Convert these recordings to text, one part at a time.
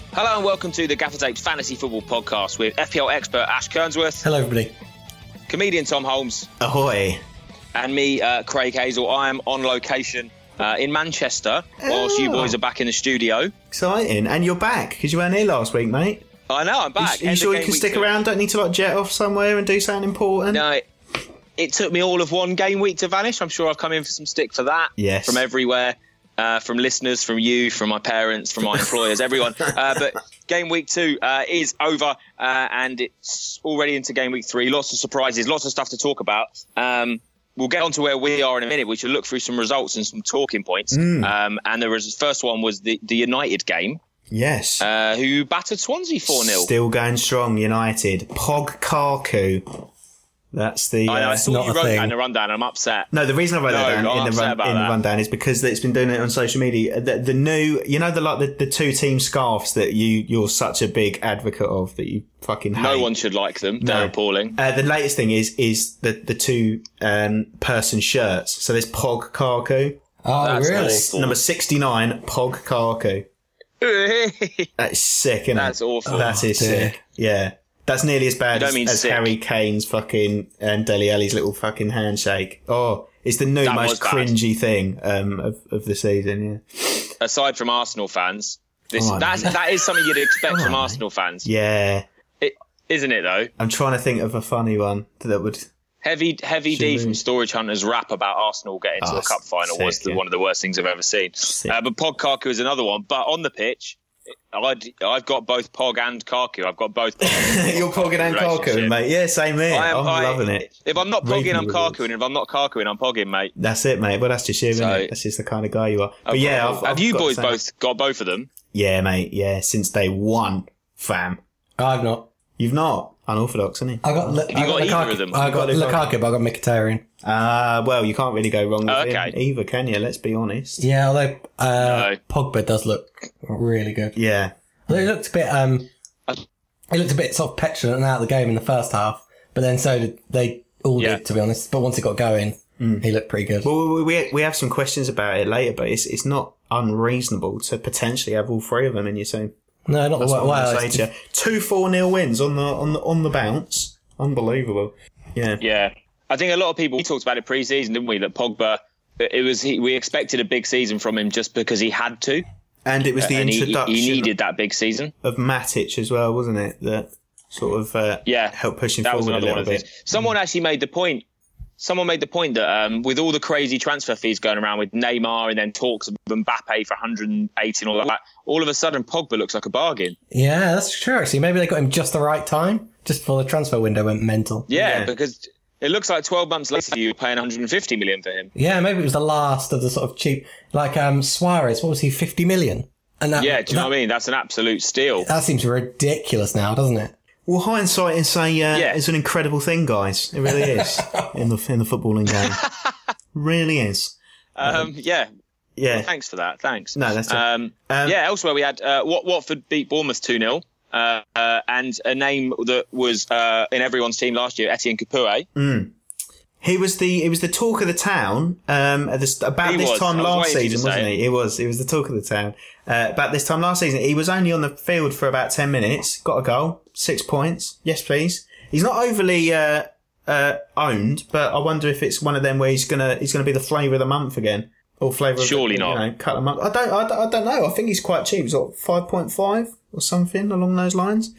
Hello and welcome to the Gaffer's Apes Fantasy Football Podcast with FPL expert Ash Kernsworth. Hello, everybody. Comedian Tom Holmes. Ahoy. And me, Craig Hazel. I am on location in Manchester whilst you boys are back in the studio. Exciting. And you're back because you weren't here last week, mate. I know, I'm back. Are you sure you can stick around? Don't need to jet off somewhere and do something important? No, it took me all of one game week to vanish. I'm sure I've come in for some stick for that. Yes. From everywhere. From listeners, from you, from my parents, from my employers, everyone. But game week 2 is over and it's already into game week 3. Lots of surprises, lots of stuff to talk about. We'll get on to where we are in a minute. We should look through some results and some talking points. And the first one was the United game. Yes. Who battered Swansea 4-0. Still going strong, United. Pogcaku. That's the. I saw you wrote that in the rundown. I'm upset. No, the reason I wrote that down in the rundown is because it's been doing it on social media. The new, the 2 team scarves that you're such a big advocate of that you fucking hate. No one should like them. They're appalling. The latest thing is the 2 person shirts. So there's Pogcaku. Oh, That's really? awful. Number 69, Pogcaku. That's sick, isn't it? That's awful. That is sick. Yeah. That's nearly as bad as Harry Kane's fucking and Dele Alli's little fucking handshake. Oh, it's the new most cringy thing of the season, yeah. Aside from Arsenal fans, that is something you'd expect from Arsenal fans. Yeah. Isn't it, though? I'm trying to think of a funny one that would... Heavy D from Storage Hunters rap about Arsenal getting to the cup final was one of the worst things I've ever seen. But Pogcaku is another one. But on the pitch, I've got both Pog and Kaku. I've got both. You're Pogging and Kaku, mate. Yeah, same here. I'm loving it. If I'm not Pogging, I'm Kaku. And if I'm not Kaku, I'm Pogging, mate. That's it, mate. Well, that's just you, isn't it? That's just the kind of guy you are. But yeah, have you boys both got both of them? Yeah, mate. Yeah, since day one, fam. I've not. You've not? Unorthodox, isn't he? I got either of them? I got Lukaku, but I got Mkhitaryan. Well, you can't really go wrong with him either, can you? Let's be honest. Yeah, although Pogba does look really good. Yeah. Although he looked a bit sort of petulant out of the game in the first half, but then so did they all did, to be honest. But once it got going, he looked pretty good. Well, we have some questions about it later, but it's not unreasonable to potentially have all 3 of them in your team. No, not That's the way. 2 4-0 wins on the bounce. Unbelievable. Yeah. Yeah. I think a lot of people, we talked about it pre-season, didn't we? That Pogba, we expected a big season from him just because he had to. And it was the introduction. He needed that big season. Of Matic as well, wasn't it? That sort of helped push him forward a little bit. Someone actually made the point. Someone made the point that with all the crazy transfer fees going around with Neymar and then talks of Mbappe for 180 and all that, all of a sudden Pogba looks like a bargain. Yeah, that's true, actually. Maybe they got him just the right time, just before the transfer window went mental. Yeah, because it looks like 12 months later you were paying 150 million for him. Yeah, maybe it was the last of the sort of cheap, like Suarez, what was he, 50 million? And that, do you know what I mean? That's an absolute steal. That seems ridiculous now, doesn't it? Well, hindsight is an incredible thing, guys. It really is in the footballing game. Really is. Yeah. Well, thanks for that. Thanks. No, that's it. Elsewhere we had Watford beat Bournemouth 2-0. And a name that was in everyone's team last year, Etienne Capoue. He was the talk of the town about this time last season, wasn't he? He was the talk of the town about this time last season. He was only on the field for about 10 minutes, got a goal, 6 points. Yes, please. He's not overly owned, but I wonder if it's one of them where he's gonna be the flavour of the month again, or flavour. Surely not. Cut a month. I don't know. I think he's quite cheap. He's got 5.5 or something along those lines.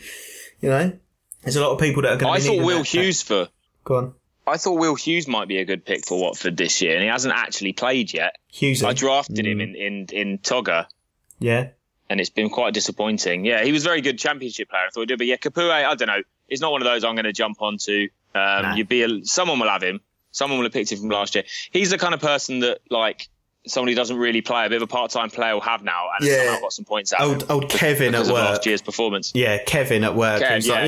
There's a lot of people that are going to. I thought Will Hughes for. Go on. I thought Will Hughes might be a good pick for Watford this year, and he hasn't actually played yet. Hughes. I drafted him in Togger. Yeah. And it's been quite disappointing. Yeah, he was a very good Championship player, I thought he did. But yeah, Capoue, I don't know. It's not one of those I'm going to jump onto. Someone will have him. Someone will have picked him from last year. He's the kind of person that, like, somebody who doesn't really play, a bit of a part-time player will have now, and somehow got some points out. Old Kevin at work. Last year's performance. Yeah, Kevin at work.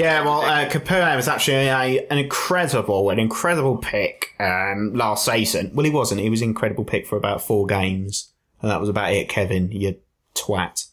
Capoue was actually an incredible pick last season. Well, he wasn't. He was an incredible pick for about 4 games, and that was about it. Kevin, you twat.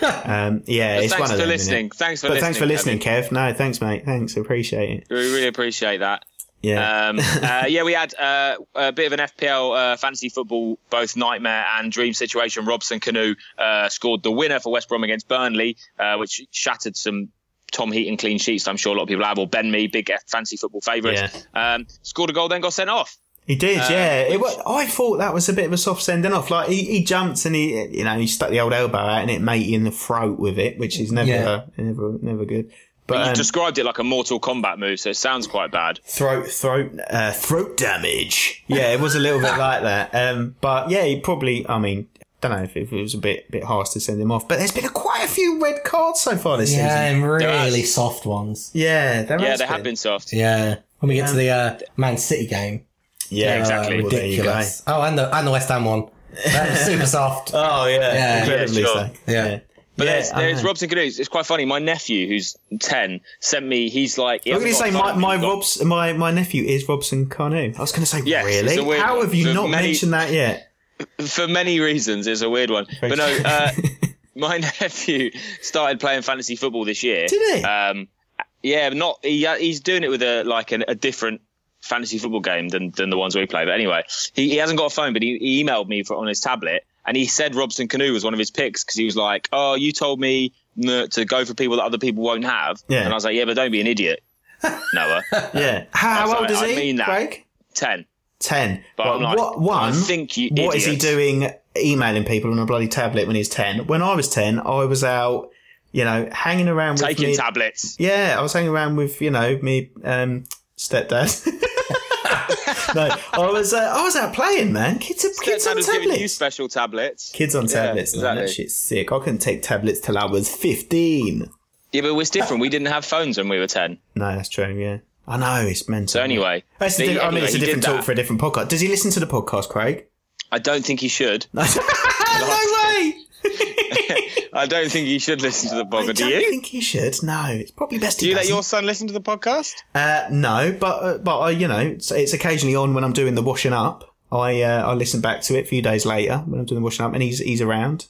It's one of them. Thanks for listening. Thanks for listening, Kev. No, thanks, mate. Thanks, appreciate it. We really appreciate that. Yeah. We had a bit of an FPL fantasy football, both nightmare and dream situation. Robson Kanu scored the winner for West Brom against Burnley, which shattered some Tom Heaton clean sheets I'm sure a lot of people have, or Ben Mee, big fantasy football favourites. Yeah. Scored a goal, then got sent off. He did, I thought that was a bit of a soft sending off. Like he jumped and he stuck the old elbow out and it made you in the throat with it, which is never good. But you described it like a Mortal Kombat move, so it sounds quite bad. Throat damage. Yeah, it was a little bit like that. But yeah, he probably. I mean, don't know if it was a bit harsh to send him off. But there's been quite a few red cards so far this season. Yeah, and really soft ones. Yeah, they have been soft. Yeah, when we get to the Man City game. Yeah, exactly. Ridiculous. Oh, and the West Ham one. That was super soft. Oh yeah, incredibly so. Yeah. But there's Robson Kanu. It's quite funny. My nephew, who's 10, sent me. He's like, I'm going to say my nephew is Robson Kanu. I was going to say, really? How have you not mentioned that yet? For many reasons, it's a weird one. But no, my nephew started playing fantasy football this year. Did he? He's doing it with a different fantasy football game than the ones we play. But anyway, he hasn't got a phone, but he emailed me on his tablet. And he said Robson Kanu was one of his picks because he was like, "Oh, you told me to go for people that other people won't have." Yeah. And I was like, "Yeah, but don't be an idiot, Noah." Yeah. How old is he, mean that. Craig? 10. 10. But I'm like, what is he doing emailing people on a bloody tablet when he's 10? When I was 10, I was out, hanging around with taking tablets. Yeah, I was hanging around with, me stepdad. No, I was out playing, man. Kids on tablets. Giving you special tablets. Kids on tablets, man. That shit's sick. I couldn't take tablets till I was 15. Yeah, but it's different. We didn't have phones when we were 10. No, that's true, yeah. I know, it's mental. So anyway. It's a different talk for a different podcast. Does he listen to the podcast, Craig? I don't think he should. No way! I don't think he should listen to the podcast. Do you? I don't think he should. No, it's probably best. Do you let your son listen to the podcast? No, but it's occasionally on when I'm doing the washing up. I listen back to it a few days later when I'm doing the washing up, and he's around.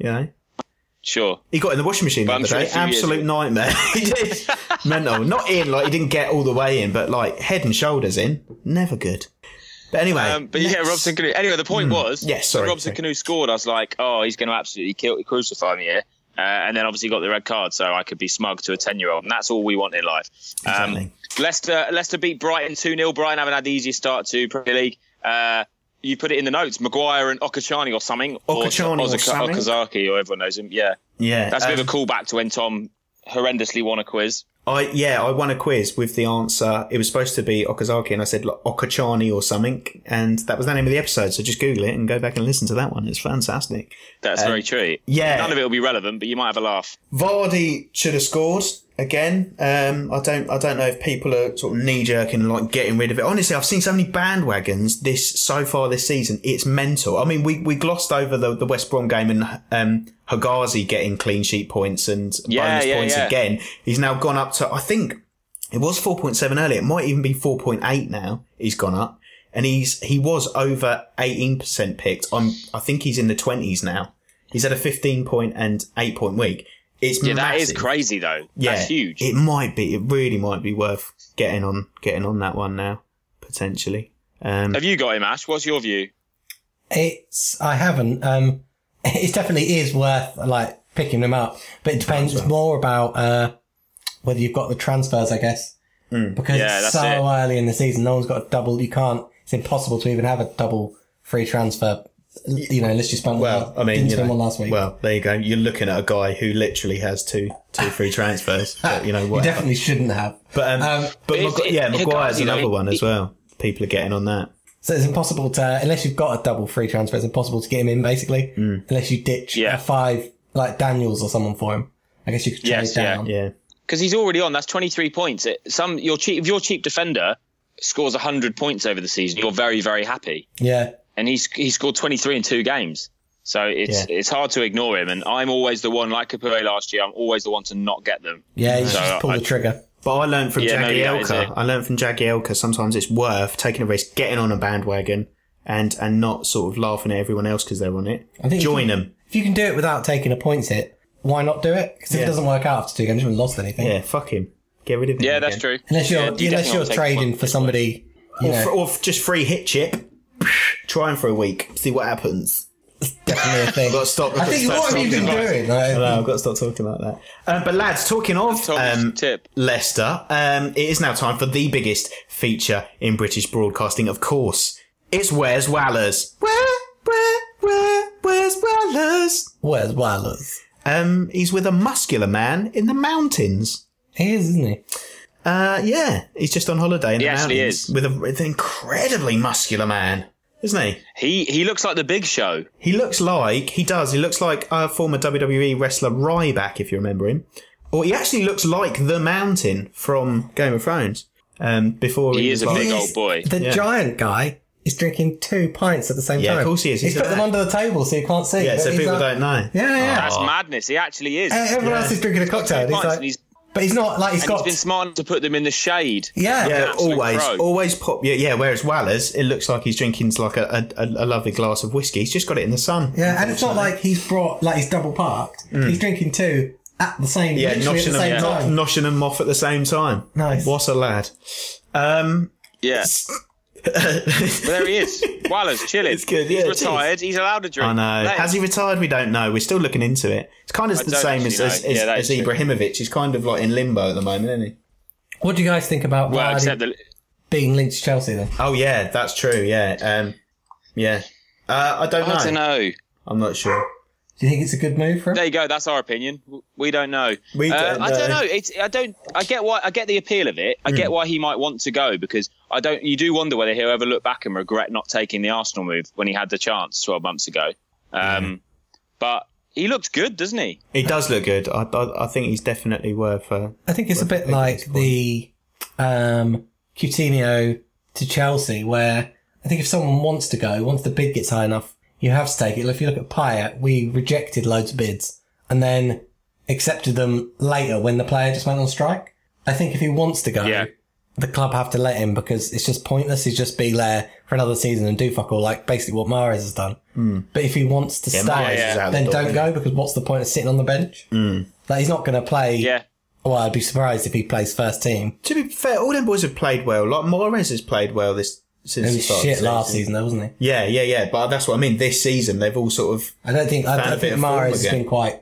Sure. He got in the washing machine the other day. Absolute nightmare. He did. Mental. Not in, he didn't get all the way in, but head and shoulders in. Never good. But anyway. Robson Kanu. Anyway, the point was, when Robson Kanu scored, I was like, oh, he's going to absolutely crucify me here. And then obviously got the red card, so I could be smug to a 10-year-old. And that's all we want in life. Exactly. Leicester beat Brighton 2-0. Brighton haven't had the easiest start to Premier League. You put it in the notes, Maguire and Okachani or something. Okazaki, or everyone knows him. Yeah. Yeah. That's a bit of a callback to when Tom horrendously won a quiz. I won a quiz with the answer. It was supposed to be Okazaki, and I said Okachani or something, and that was the name of the episode. So just Google it and go back and listen to that one. It's fantastic. That's very true. Yeah, none of it will be relevant, but you might have a laugh. Vardy should have scored again. I don't know if people are sort of knee jerking getting rid of it. Honestly, I've seen so many bandwagons so far this season. It's mental. I mean, we glossed over the West Brom game and Hagazi getting clean sheet points and bonus points again. He's now gone up to, I think it was 4.7 earlier. It might even be 4.8 now. He's gone up, and he was over 18% picked. I think he's in the 20s now. He's had a 15 point and 8 point week. It's massive. That is crazy though. Yeah, that's huge. It really might be worth getting on that one now, potentially. Have you got him, Ash? What's your view? I haven't. It definitely is worth picking them up, but it depends more about whether you've got the transfers, I guess, because it's so early in the season. No one's got a double. It's impossible to even have a double free transfer. Unless you spent one last week. Well, there you go. You're looking at a guy who literally has two free transfers. But, you definitely shouldn't have. But Maguire's another one as well. People are getting on that. So it's impossible to, unless you've got a double free transfer, it's impossible to get him in basically, unless you ditch a 5 like Daniels or someone for him. I guess you could trade down. Yeah. Because he's already on. That's 23 points. If your cheap defender scores 100 points over the season, you're very, very happy. Yeah. And he scored 23 in 2 games. So it's hard to ignore him. And I'm always the one, like Capoue last year, I'm always the one to not get them. Yeah, you just pull the trigger. But I learned from Jagielka. Sometimes it's worth taking a risk, getting on a bandwagon, and not sort of laughing at everyone else because they're on it. I think join them. If you can do it without taking a points hit, why not do it? Because if it doesn't work out after 2 games, you haven't lost anything. Yeah, fuck him. Get rid of him. Yeah, again. That's true. Unless you're trading for somebody, or just free hit chip. Try him for a week. See what happens. Definitely a thing. I've got to stop. I think what have you been doing? I've got to stop talking like that. But lads, talking of Leicester, it is now time for the biggest feature in British broadcasting. Of course, it's Where's Wallers? Where's Wallers? Where's Wallers? He's with a muscular man in the mountains. He is, isn't he? Yeah, he's just on holiday in the mountains. He actually is. With an incredibly muscular man. Isn't he? He looks like the Big Show. He looks like a former WWE wrestler Ryback, if you remember him. Or he actually looks like the Mountain from Game of Thrones. Before he is a big old boy. The giant guy is drinking 2 pints at the same time. Yeah, of course he is. He's put them under the table so you can't see. Yeah, so people don't know. Yeah. That's madness. He actually is. Everyone else is drinking a cocktail. But he's not like he's been smart enough to put them in the shade. Yeah, always pop. Yeah. Whereas Wallers, it looks like he's drinking like a lovely glass of whiskey. He's just got it in the sun. Yeah, and it's not like he's brought he's double parked. He's drinking 2 at the same. Yeah, noshing them off at the same time. Nice. What a lad. Yeah. There he is. Wallers, chilling. It's good. He's retired. He's allowed to drink. I know. Has he retired? We don't know. We're still looking into it. It's kind of the same as Ibrahimovic. He's kind of like in limbo at the moment, isn't he? What do you guys think about being linked to Chelsea then? Oh yeah, that's true. Yeah. I don't know. I don't know. I'm not sure. Do you think it's a good move for him? There you go. That's our opinion. We don't know. I don't know. I get the appeal of it. I get why he might want to go because you do wonder whether he'll ever look back and regret not taking the Arsenal move when he had the chance 12 months ago. But he looks good, doesn't he? He does look good. I think he's definitely worth. I think it's a bit like the Coutinho to Chelsea, where I think if someone wants to go, once the bid gets high enough, you have to take it. If you look at Payet, we rejected loads of bids and then accepted them later when the player just went on strike. I think if he wants to go, the club have to let him because it's just pointless. He's just be there for another season and do fuck all, like basically what Mahrez has done. But if he wants to stay, then don't go because what's the point of sitting on the bench? Like he's not going to play. Yeah. Well, I'd be surprised if he plays first team. To be fair, all them boys have played well. Like Mahrez has played well since he was shit last season, though, wasn't he? Yeah. But that's what I mean. This season, they've all sort of. I don't think Mahrez has been quite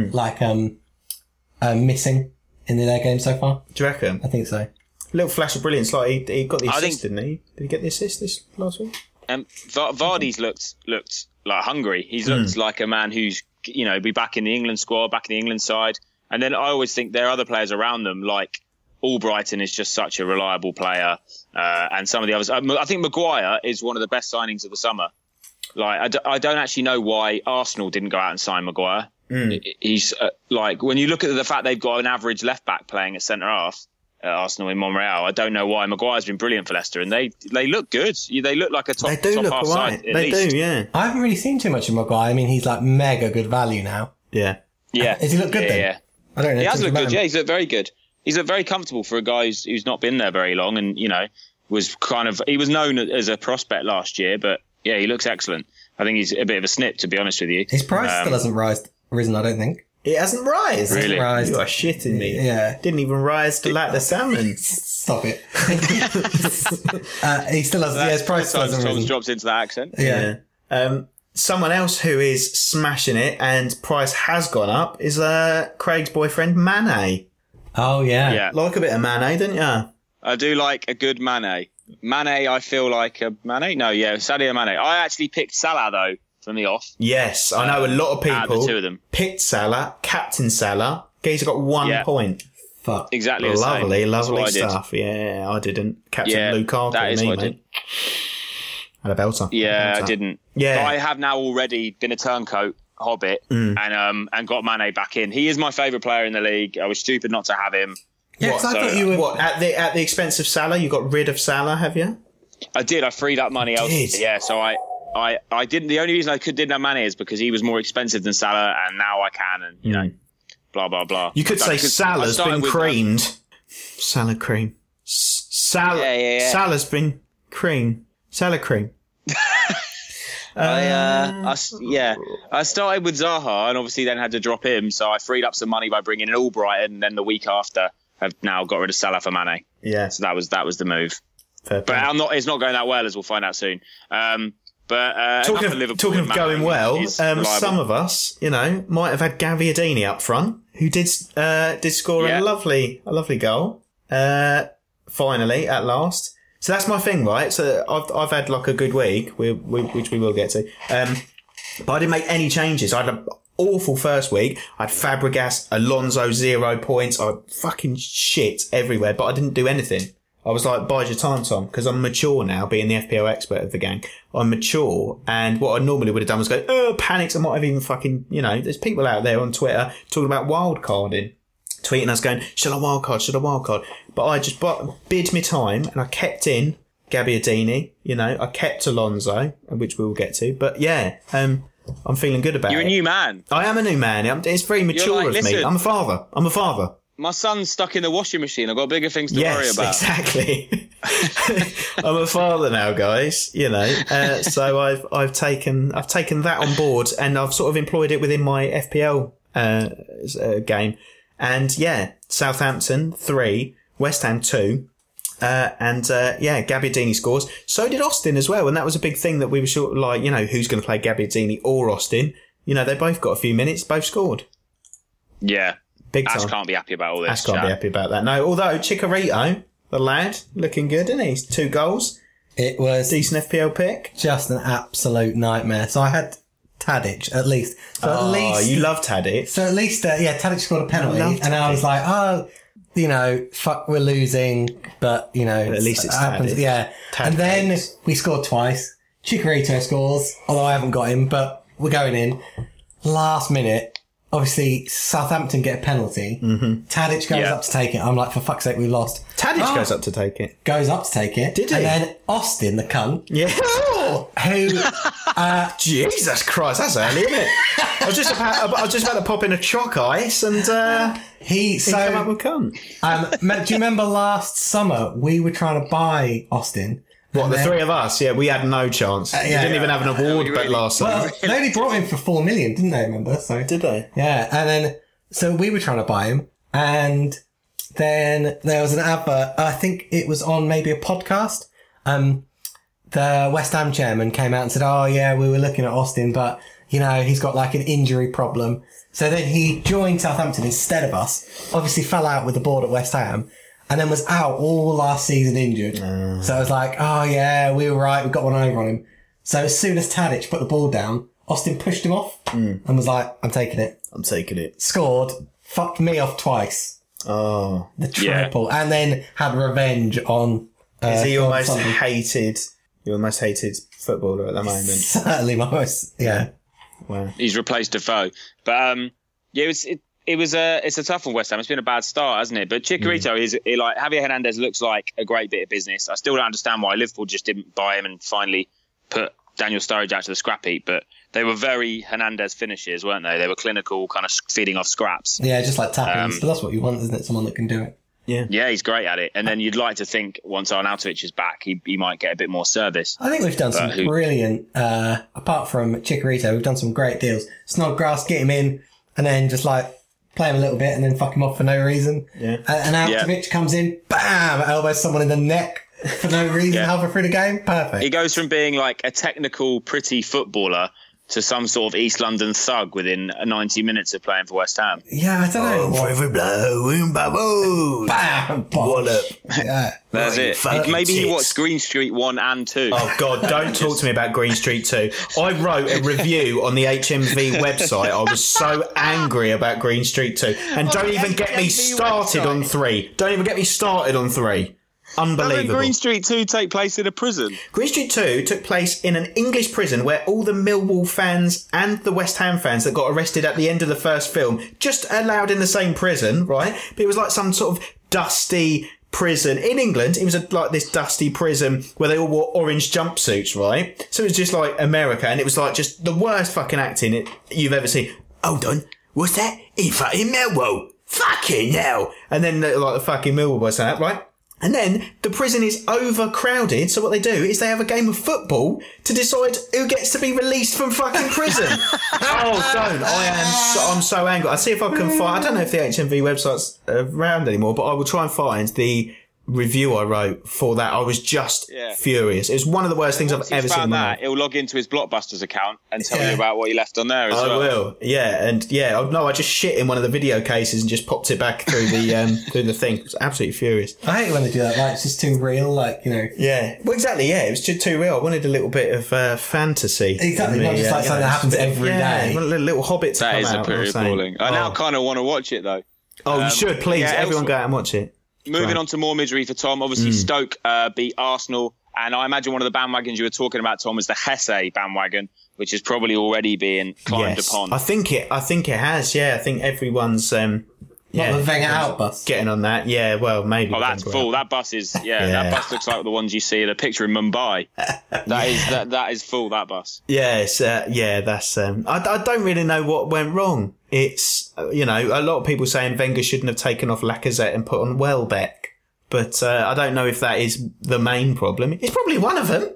missing in their game so far. Do you reckon? I think so. A little flash of brilliance. Like he got the assist, didn't he? Did he get the assist this last week? Vardy's looked like hungry. He's looked like a man who's be back in the England squad, back in the England side. And then I always think there are other players around them, like Albrighton is just such a reliable player. And some of the others. I think Maguire is one of the best signings of the summer. Like, I don't actually know why Arsenal didn't go out and sign Maguire. He's when you look at the fact they've got an average left back playing at centre half at Arsenal in Monreal, I don't know why. Maguire's been brilliant for Leicester, and they look good. They look like a top half side. They do, yeah. I haven't really seen too much of Maguire. I mean, he's like mega good value now. Yeah. Does he look good then? Yeah. I don't know. He has looked good. Yeah, he's looked very good. He's looked very comfortable for a guy who's not been there very long, and he was known as a prospect last year, but yeah, he looks excellent. I think he's a bit of a snip, to be honest with you. His price still hasn't risen, I don't think. It hasn't risen? Really? You are shitting me. Yeah. Didn't even rise to like the salmon. Stop it. He still hasn't. His price still hasn't risen. Drops into that accent. Yeah. Someone else who is smashing it and price has gone up is Craig's boyfriend, Mane. Oh, yeah. Like a bit of Mane, don't you? I do like a good Mane. Mane, I feel like a Mane. No, yeah, Sadio Mane. I actually picked Salah though from the off. Yes, I know a lot of people. The two of them picked Salah, captain Salah. He's got 1 point. Fuck. Exactly. The lovely same. Stuff. Yeah, I didn't. Captain Lukaku. That is what I did. And a belter. Yeah, I didn't. Yeah, but I have now already been a turncoat Hobbit and got Mane back in. He is my favourite player in the league. I was stupid not to have him. Yeah, because I thought you were at the expense of Salah. You got rid of Salah, have you? I did. I freed up money elsewhere. Yeah, so I didn't. The only reason I didn't have Mane is because he was more expensive than Salah, and now I can, and blah blah blah. You could say Salah's been creamed. Salah cream. Salah's been cream. Salah cream. I started with Zaha and obviously then had to drop him, so I freed up some money by bringing in Albrighton, and then the week after have now got rid of Salah for Mane. Yeah. So that was the move. But it's not going that well, as we'll find out soon. Talking of going well, some of us, might have had Gabbiadini up front, who did score a lovely goal. Finally, at last. So that's my thing, right? So I've had like a good week, which we will get to. But I didn't make any changes. I had an awful first week. I had Fabregas, Alonso, 0 points. I fucking shit everywhere, but I didn't do anything. I was like, bide your time, Tom, because I'm mature now, being the FPL expert of the gang. I'm mature, and what I normally would have done was go, panics. I might have even fucking, there's people out there on Twitter talking about wildcarding, tweeting us going, should I wildcard? But I just bid my time, and I kept in Gabbiadini, I kept Alonso, which we will get to. But yeah, I'm feeling good about it. You're a new man. I am a new man. It's very mature of me. I'm a father. My son's stuck in the washing machine. I've got bigger things to worry about. Exactly. I'm a father now, guys. So I've taken that on board, and I've sort of employed it within my FPL game. And yeah, Southampton 3, West Ham 2, and Gabbiadini scores. So did Austin as well, and that was a big thing that we were sort of like, who's going to play Gabbiadini or Austin? They both got a few minutes, both scored. Yeah. Big time. Ash can't be happy about all this. Ash can't be happy about that. No, although Chicharito, the lad, looking good, isn't he? 2 goals. It was decent FPL pick. Just an absolute nightmare. So I had Tadic at least. You love Tadic. So at least, Tadic scored a penalty, and I was like, fuck, we're losing, but at least it's happens. Tadic. Yeah, Tadic. And then we scored twice. Chicharito scores, although I haven't got him, but we're going in. Last minute. Obviously, Southampton get a penalty. Mm-hmm. Tadic goes up to take it. I'm like, for fuck's sake, we lost. Tadic goes up to take it. Did he? And then Austin, the cunt. Yeah. Who... Jesus Christ, that's early, isn't it? I was just about to pop in a chalk ice, and he came up with cunt. Do you remember last summer, we were trying to buy Austin... What, the 3 of us? Yeah, we had no chance. We didn't even have an award bet last summer. They only brought him for 4 million, didn't they, remember? So did they? Yeah, and then, so we were trying to buy him, and then there was an advert, I think it was on maybe a podcast. The West Ham chairman came out and said, we were looking at Austin, but, he's got like an injury problem. So then he joined Southampton instead of us, obviously fell out with the board at West Ham, and then was out all last season injured. So I was like, we were right. We got one over on him. So as soon as Tadic put the ball down, Austin pushed him off and was like, I'm taking it. Scored, fucked me off twice. Oh. The triple. Yeah. And then had revenge on... Is he your most hated footballer at the moment? Certainly my most, yeah. Wow. He's replaced Defoe. But, it's a tough one, West Ham. It's been a bad start, hasn't it? But Chicharito is like Javier Hernandez looks like a great bit of business. I still don't understand why Liverpool just didn't buy him and finally put Daniel Sturridge out to the scrap heap. But they were very Hernandez finishes, weren't they? They were clinical, kind of feeding off scraps. Yeah, just like tapping. But that's what you want, isn't it? Someone that can do it. Yeah, he's great at it. And then you'd like to think once Arnautovic is back, he might get a bit more service. I think we've done some brilliant, apart from Chicharito, we've done some great deals. Snodgrass, get him in, and then just like play him a little bit and then fuck him off for no reason. Yeah. And Arnautovic comes in, bam, elbows someone in the neck for no reason, halfway through the game. Perfect. He goes from being like a technical, pretty footballer to some sort of East London thug within 90 minutes of playing for West Ham. Yeah, I don't know. Bam! Wallop. Yeah. That's it. Maybe he watched Green Street 1 and 2. Oh, God, don't talk to me about Green Street 2. I wrote a review on the HMV website. I was so angry about Green Street 2. And don't even get me started on 3. Don't even get me started on 3. Unbelievable. Doesn't Green Street 2 take place in a prison? Green Street 2 took place in an English prison where all the Millwall fans and the West Ham fans that got arrested at the end of the first film just allowed in the same prison, right? But it was like some sort of dusty prison. In England, it was like this dusty prison where they all wore orange jumpsuits, right? So it was just like America, and it was like just the worst fucking acting you've ever seen. Hold on, what's that? He fucking Millwall. Fucking hell. And then like the fucking Millwall boys saying that, right? And then the prison is overcrowded, so what they do is they have a game of football to decide who gets to be released from fucking prison. I'm so angry. I'll see if I can find... I don't know if the HMV website's around anymore, but I will try and find the review I wrote for that. I was just furious. It was one of the worst things I've ever seen in my life. He'll log into his Blockbusters account and tell you about what he left on there as well. I will, I just shit in one of the video cases and just popped it back through the through the thing. I was absolutely furious. I hate when they do that, like, it's just too real, like, you know. Yeah, well, exactly, it was just too real. I wanted a little bit of fantasy. Exactly, not just like something that happens every day. A little Hobbit to that come out. That is pretty appalling. I now kind of want to watch it, though. Oh, you should, please. Everyone go out and watch it. Moving on to more misery for Tom. Obviously, Stoke beat Arsenal. And I imagine one of the bandwagons you were talking about, Tom, is the Hesse bandwagon, which is probably already being climbed upon. I think it has, yeah. I think everyone's... the Wenger out bus. Getting on that, yeah, well, maybe. Oh, that's full. That bus is, that bus looks like the ones you see in a picture in Mumbai. That is full, that bus. Yes, that's... I don't really know what went wrong. It's, a lot of people saying Wenger shouldn't have taken off Lacazette and put on Welbeck. But I don't know if that is the main problem. It's probably one of them.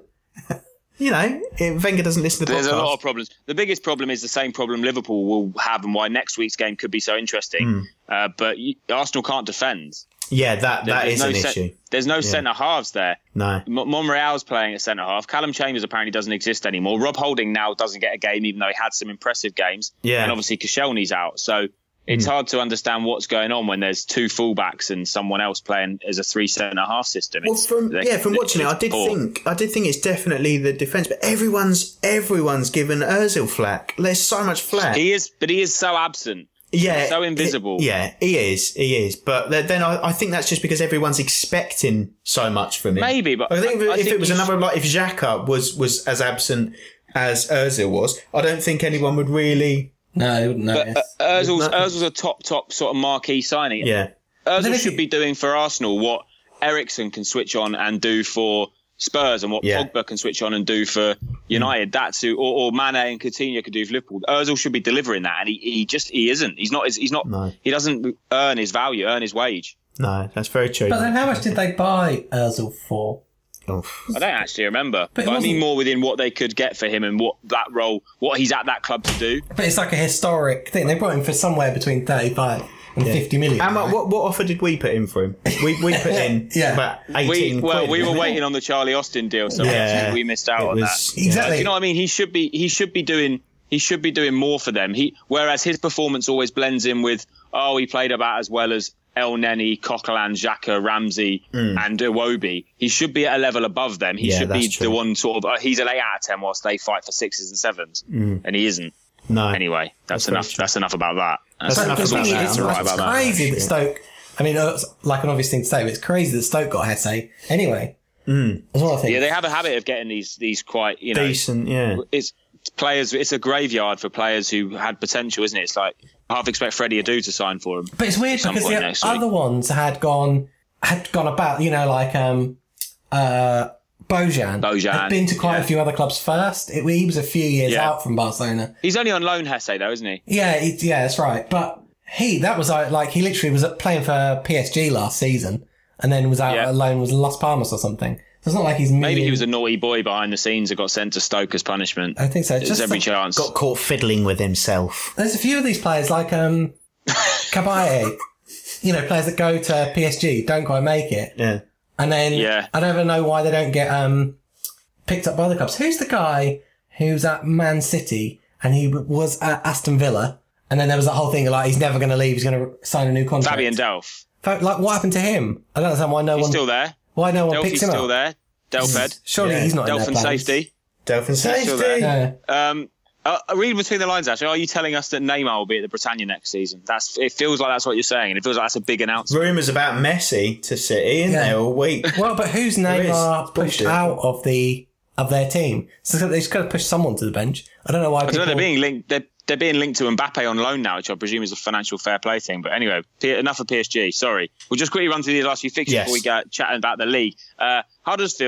Wenger doesn't listen to the podcast. There's a lot of problems. The biggest problem is the same problem Liverpool will have and why next week's game could be so interesting. But Arsenal can't defend. Yeah, that is an issue. There's no centre-halves there. No. Monreal's playing at centre-half. Callum Chambers apparently doesn't exist anymore. Rob Holding now doesn't get a game, even though he had some impressive games. Yeah. And obviously Koscielny's out. So it's hard to understand what's going on when there's two fullbacks and someone else playing as a 3 centre-half system. Well, from watching it, I did think it's definitely the defence, but everyone's given Ozil flack. There's so much flack. He is so absent. Yeah, so invisible. He is. But then I think that's just because everyone's expecting so much from him. Maybe, but I think if it was another, like if Xhaka was as absent as Ozil was, I don't think anyone would really. No, he wouldn't know. But Ozil's a top sort of marquee signing. Yeah, Ozil should be doing for Arsenal what Eriksen can switch on and do for Spurs and what Pogba can switch on and do for United. That's who, or Mane and Coutinho could do for Liverpool. Ozil should be delivering that, and he isn't. He's not. No. He doesn't earn his value, earn his wage. No, that's very true. But then, how much did they buy Ozil for? I don't actually remember, but I mean more within what they could get for him and what that role, what he's at that club to do. But it's like a historic thing. They brought him for somewhere between 35 and 50 million. How much? What offer did we put in for him? We put in about 18 quid. We were waiting on the Charlie Austin deal, so we missed out on that. Exactly. Do you know what I mean? He should be doing more for them. Whereas his performance always blends in with, he played about as well as El Neni, Coquelin, Xhaka, Ramsey and Iwobi. He should be at a level above them. He should be the one sort of... he's an 8 out of 10 whilst they fight for 6s and 7s. And he isn't. No. Anyway, that's enough. That's enough about that. It's crazy that Stoke... I mean, it's like an obvious thing to say, but it's crazy that Stoke got Hesse anyway. That's what I think. Yeah, they have a habit of getting these quite, decent, It's players. It's a graveyard for players who had potential, isn't it? It's like half expect Freddie Adu to sign for him. But it's weird because the other ones had gone about, like Bojan had been to quite a few other clubs first. He was a few years out from Barcelona. He's only on loan, Hesse, though, isn't he? Yeah, that's right. But he literally was playing for PSG last season and then was out on loan with Las Palmas or something. So it's not like he's maybe he was a naughty boy behind the snes that got sent to Stoke as punishment. I think so. There's every chance. Got caught fiddling with himself. There's a few of these players like Cabaye, players that go to PSG don't quite make it. Yeah. And then I don't even know why they don't get picked up by other clubs. Who's the guy who's at Man City and he was at Aston Villa? And then there was that whole thing like he's never going to leave. He's going to sign a new contract. Fabian Delph. Like what happened to him? I don't understand why he's still there. Why no one picks him up? Still there. Delphed. Surely he's not Delph in their and Safety. Delph and Safety. Reading between the lines, actually, are you telling us that Neymar will be at the Britannia next season? It feels like that's what you're saying, and it feels like that's a big announcement. Rumours about Messi to City in there all week. Well, but who's Neymar pushed out of their team? So they just got to push someone to the bench. I don't know why. They're being linked. They're being linked to Mbappe on loan now, which I presume is a financial fair play thing. But anyway, enough of PSG. Sorry, we'll just quickly run through these last few fixtures before we get chatting about the league. Huddersfield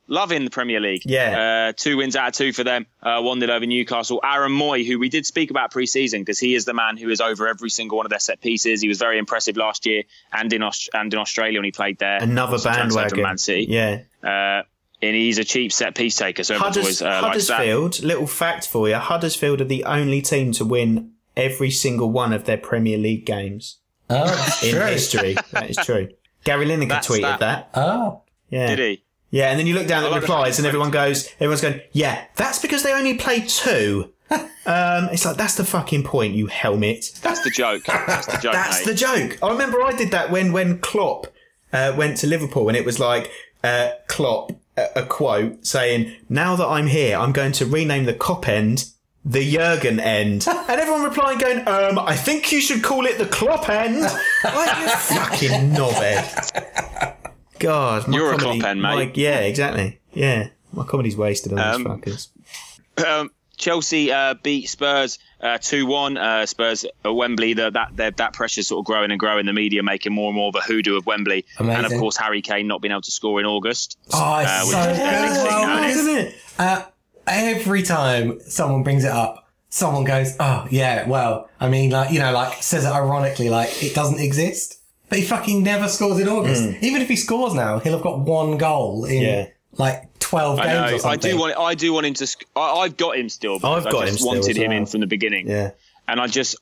loving the Premier League. Yeah. 2 wins out of 2 for them. 1-0 over Newcastle. Aaron Moy, who we did speak about pre-season, because he is the man who is over every single one of their set pieces. He was very impressive last year and in Australia when he played there. Another bandwagon from Man City. Yeah. And he's a cheap set piece taker, so always Huddersfield, little fact for you, Huddersfield are the only team to win every single one of their Premier League games in history. That is true. Gary Lineker tweeted that. Oh. Yeah. Did he? Yeah, and then you look down at the replies and everyone's going, yeah, that's because they only played 2. It's like, that's the fucking point, you helmet. That's the joke. That's the joke, That's the joke. I remember I did that when Klopp went to Liverpool, and it was like, Klopp, a quote saying, now that I'm here, I'm going to rename the Kop end the Jurgen end. And everyone replying going, I think you should call it the Klopp end. Like, you fucking knobhead. God. You're a Klopp end, mate. Yeah, exactly. Yeah. My comedy's wasted on these fuckers. Chelsea beat Spurs 2-1. Spurs at Wembley. That pressure's sort of growing and growing. The media making more and more of a hoodoo of Wembley. Amazing. And of course Harry Kane not being able to score in August. Oh, it's so good, isn't it? Every time someone brings it up, someone goes, "Oh yeah, well, I mean, like, you know, like says it ironically, like it doesn't exist." But he fucking never scores in August. Even if he scores now, he'll have got 1 goal in like 12 games or something. I do want him to. I've got him still. I've got him still. Wanted him in from the beginning. Yeah. And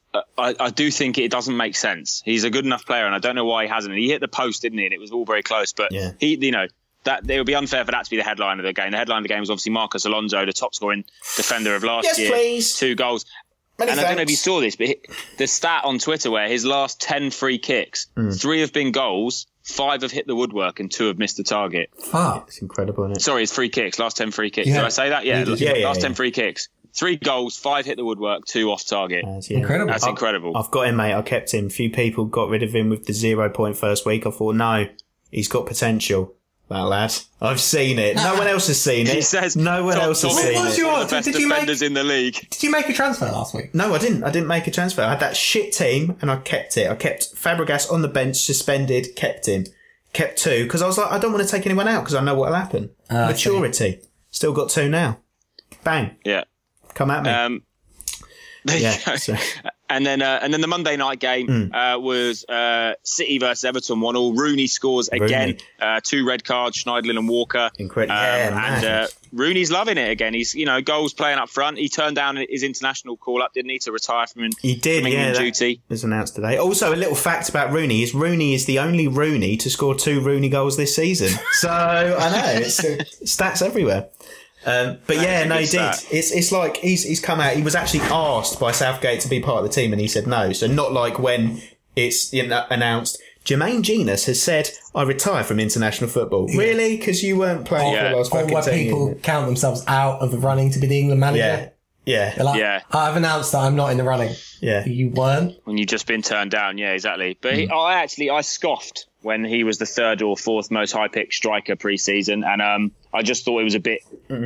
I do think it doesn't make sense. He's a good enough player, and I don't know why he hasn't. He hit the post, didn't he? And it was all very close. But he, you know, that it would be unfair for that to be the headline of the game. The headline of the game was obviously Marcos Alonso, the top scoring defender of last year. Please. 2 goals. I don't know if you saw this, but the stat on Twitter where his last 10 free kicks, 3 have been goals, 5 have hit the woodwork, and 2 have missed the target. Fuck. It's incredible, isn't it? Sorry, it's free kicks. Last 10 free kicks. Did I say that? Yeah. Last 10 free kicks. 3 goals, 5 hit the woodwork, 2 off target. Incredible. That's incredible. I've got him, mate. I kept him. Few people got rid of him with the 0 point first week. I thought, no, he's got potential. That lad. I've seen it. No one else has seen it. He says no one else has seen it. The best defenders in the league. Did you make a transfer last week? No, I didn't. I didn't make a transfer. I had that shit team and I kept it. I kept Fabregas on the bench, suspended, kept him. Kept 2 because I was like, I don't want to take anyone out because I know what'll happen. Maturity. Still got 2 now. Bang. Yeah. Come at me. There you go. So. And then the Monday night game was City versus Everton 1-1. Rooney scores again. 2 red cards, Schneiderlin and Walker. Incredible. And Rooney's loving it again. He's, goals playing up front. He turned down his international call-up, didn't he, to retire from England duty. That was announced today. Also, a little fact about Rooney is Rooney is the only Rooney to score 2 Rooney goals this season. So, I know, it's stats everywhere. But yeah, no, he did. It's like he's come out. He was actually asked by Southgate to be part of the team, and he said no. So not like when it's announced. Jermaine Genius has said, "I retire from international football." Yeah. Really? Because you weren't playing for the last fucking 10 years. Or where people count themselves out of the running to be the England manager. Yeah. They're like, I've announced that I'm not in the running. Yeah. You weren't. When you've just been turned down. Yeah, exactly. But I scoffed when he was the 3rd or 4th most high-picked striker pre-season, and I just thought it was a bit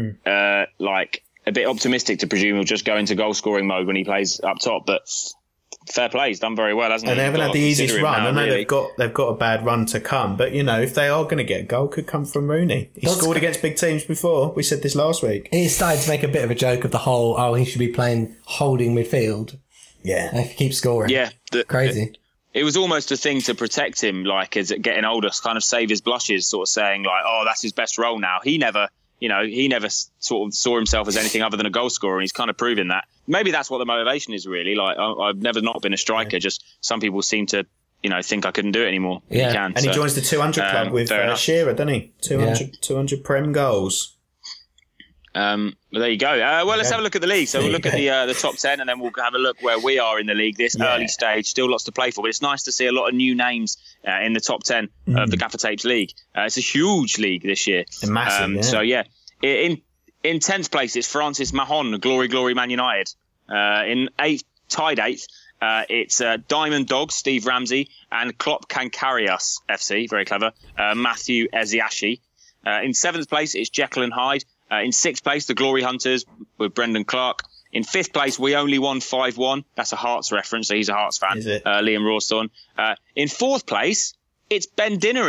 a bit optimistic to presume he'll just go into goal-scoring mode when he plays up top. But fair play, he's done very well, hasn't he? And they haven't had the easiest run. I know they've got a bad run to come, but if they are going to get a goal, could come from Rooney. He scored against big teams before. We said this last week. He started to make a bit of a joke of the whole, he should be playing holding midfield. Yeah. And if he keeps scoring. Yeah. Crazy. It was almost a thing to protect him, like, as getting older, kind of save his blushes, sort of saying, like, that's his best role now. He never sort of saw himself as anything other than a goal scorer, and he's kind of proven that. Maybe that's what the motivation is, really. Like, I've never not been a striker, just some people seem to, think I couldn't do it anymore. Yeah. He can, and he joins the 200 club with Shearer, doesn't he? 200 Prem goals. But there you go. Well, let's have a look at the league. So we'll look at the top 10, and then we'll have a look where we are in the league this early stage. Still lots to play for, but it's nice to see a lot of new names in the top 10 of the Gaffer Tapes League. It's a huge league this year. Massive, So in 10th place, it's Francis Mahon, Glory Man United. In tied 8th, it's Diamond Dogs, Steve Ramsey, and Klopp Can Carry Us FC, very clever, Matthew Eziashi. In 7th place, it's Jekyll and Hyde. In 6th place, the Glory Hunters with Brendan Clark. In 5th place, We Only Won 5-1. That's a Hearts reference, so he's a Hearts fan. Is it? Liam Rawsthorne. In 4th place, it's Ben Dinnery.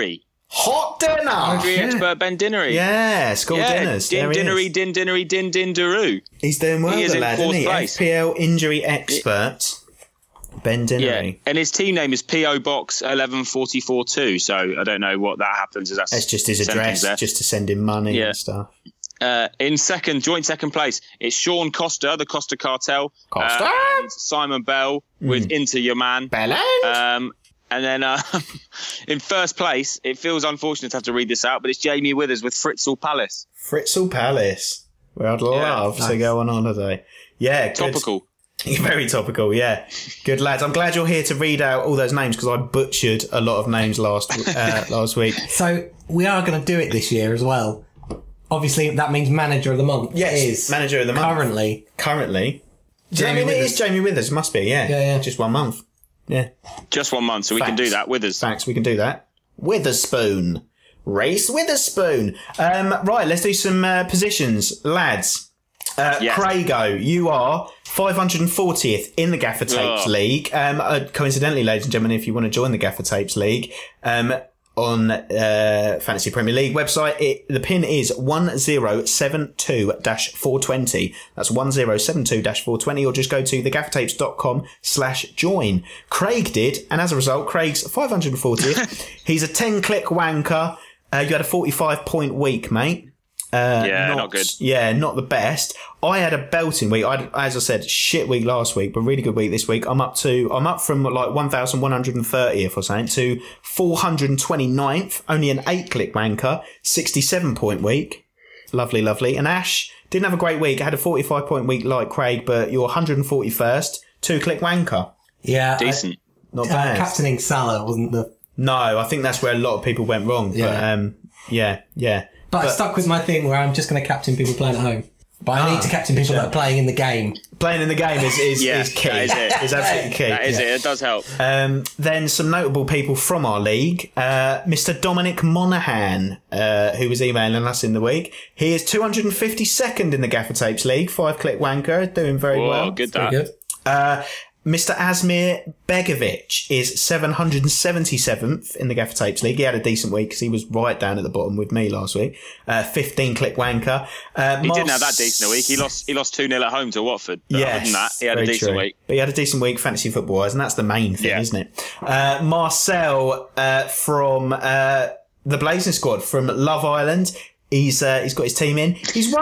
Hot dinner. Country expert Ben Dinnery. Yeah, school dinners. Din Dinneroo. He's doing well, the lad, isn't he? Place. FPL injury expert. Ben Dinnery. Yeah, and his team name is PO Box 11442. So I don't know what that happens. That's just his address, just to send him money and stuff. In joint second place, it's Sean Costa, the Costa Cartel. And Simon Bell with Into Your Man. Belland. And then in first place, it feels unfortunate to have to read this out, but it's Jamie Withers with Fritzl Palace. Fritzl Palace, where I'd love to go on holiday. Yeah, topical. Very topical, yeah. Good lads. I'm glad you're here to read out all those names because I butchered a lot of names last week. So we are going to do it this year as well. Obviously, that means Manager of the Month. Yes, Manager of the Month. Currently. It is Jamie Withers. Must be, yeah. Just 1 month. Yeah. Just 1 month, so we can do that. Withers. Thanks, we can do that. Witherspoon. Race Witherspoon. Right, let's do some positions. Lads. Craigo, you are 540th in the Gaffer Tapes League. Coincidentally, ladies and gentlemen, if you want to join the Gaffer Tapes League, on Fantasy Premier League website, the pin is 1072-420. That's 1072-420, or just go to thegaffertapes.com/join. Craig did, and as a result, Craig's 540th. He's a 10-click wanker. You had a 45-point week, mate. Not good. Yeah, not the best. I had a belting week. As I said, shit week last week, but really good week this week. I'm up from like 1,130th or something to 429th. Only an 8-click wanker. 67-point week. Lovely, lovely. And Ash didn't have a great week. I had a 45-point week like Craig, but you're 141st. 2-click wanker. Yeah. Decent. Not bad. Captaining Salah wasn't the... No, I think that's where a lot of people went wrong. Yeah. But, yeah. But I stuck with my thing where I'm just going to captain people playing at home. But I need to captain people that are playing in the game. Playing in the game is key. That is it. It's absolutely key. That is it. It does help. Then some notable people from our league. Mr. Dominic Monaghan, who was emailing us in the week. He is 252nd in the Gaffer Tapes League. 5-click wanker, doing very well. Good. Very good. Mr. Asmir Begovic is 777th in the Gaffer Tapes League. He had a decent week because he was right down at the bottom with me last week. 15-click wanker. He didn't have that decent a week. He lost 2-0 at home to Watford. But other than that, he had a decent week. But he had a decent week fantasy football-wise, and that's the main thing, isn't it? Marcel from the Blazing Squad from Love Island. He's got his team in. He's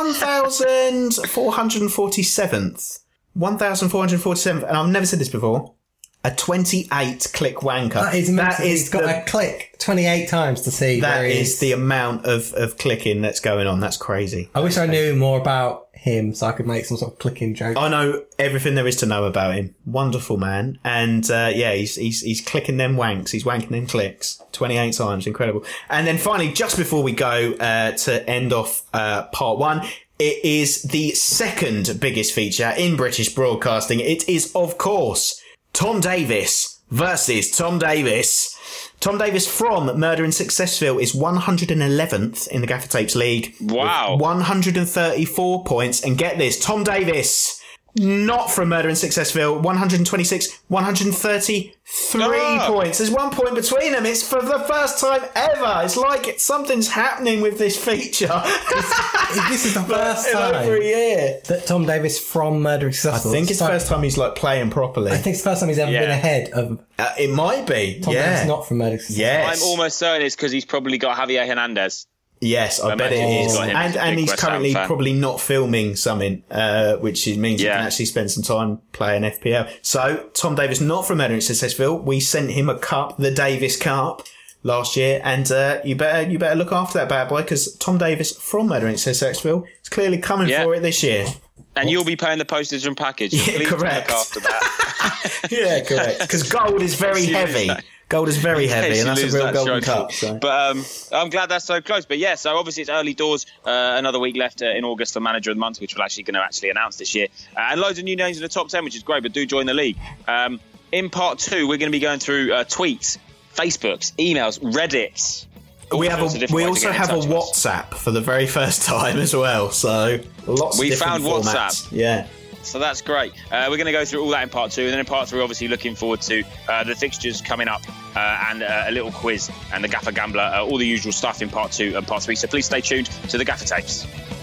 1,447th. 1,447th, and I've never said this before, a 28-click wanker. That is massive. He's got to click 28 times to see that where he is the amount of clicking that's going on. That's crazy. I wish I knew more about him so I could make some sort of clicking joke. I know everything there is to know about him. Wonderful man. And he's clicking them wanks. He's wanking them clicks 28 times. Incredible. And then finally, just before we go to end off part one, it is the second biggest feature in British broadcasting. It is, of course, Tom Davis versus Tom Davis. Tom Davis from Murder in Successville is 111th in the Gaffer Tapes League. Wow. 134 points. And get this, Tom Davis, not from Murder in Successville, 126, 133 points. There's 1 point between them. It's for the first time ever. It's like something's happening with this feature. This is the first time over a year that Tom Davis from Murder in Successville. I think it's the first time he's like playing properly. I think it's the first time he's ever been ahead of... it might be. Tom Davis not from Murder in Successville. Yes. I'm almost certain it's because he's probably got Javier Hernandez. Yes, I bet it is. And he's currently probably not filming something, which means he can actually spend some time playing FPL. So, Tom Davis, not from Murder in Successville. We sent him a cup, the Davis Cup, last year, and you better look after that bad boy, because Tom Davis from Murder in Successville is clearly coming for it this year. And you'll be paying the postage and package. Yeah, correct. Look after that. Yeah, correct. Because gold is very heavy. Gold is very heavy, and that's a real golden cup. So. But I'm glad that's so close. But yeah, so obviously it's early doors. Another week left in August for Manager of the Month, which we're going to announce this year. And loads of new names in the top 10, which is great, but do join the league. In part 2, we're going to be going through tweets, Facebooks, emails, Reddits. We also have a WhatsApp for the very first time as well. So lots of different formats. WhatsApp. Yeah. So that's great. We're going to go through all that in part 2, and then in part 3, obviously looking forward to the fixtures coming up and a little quiz and the Gaffer Gambler, all the usual stuff in part 2 and part 3. So please stay tuned to the Gaffer Tapes.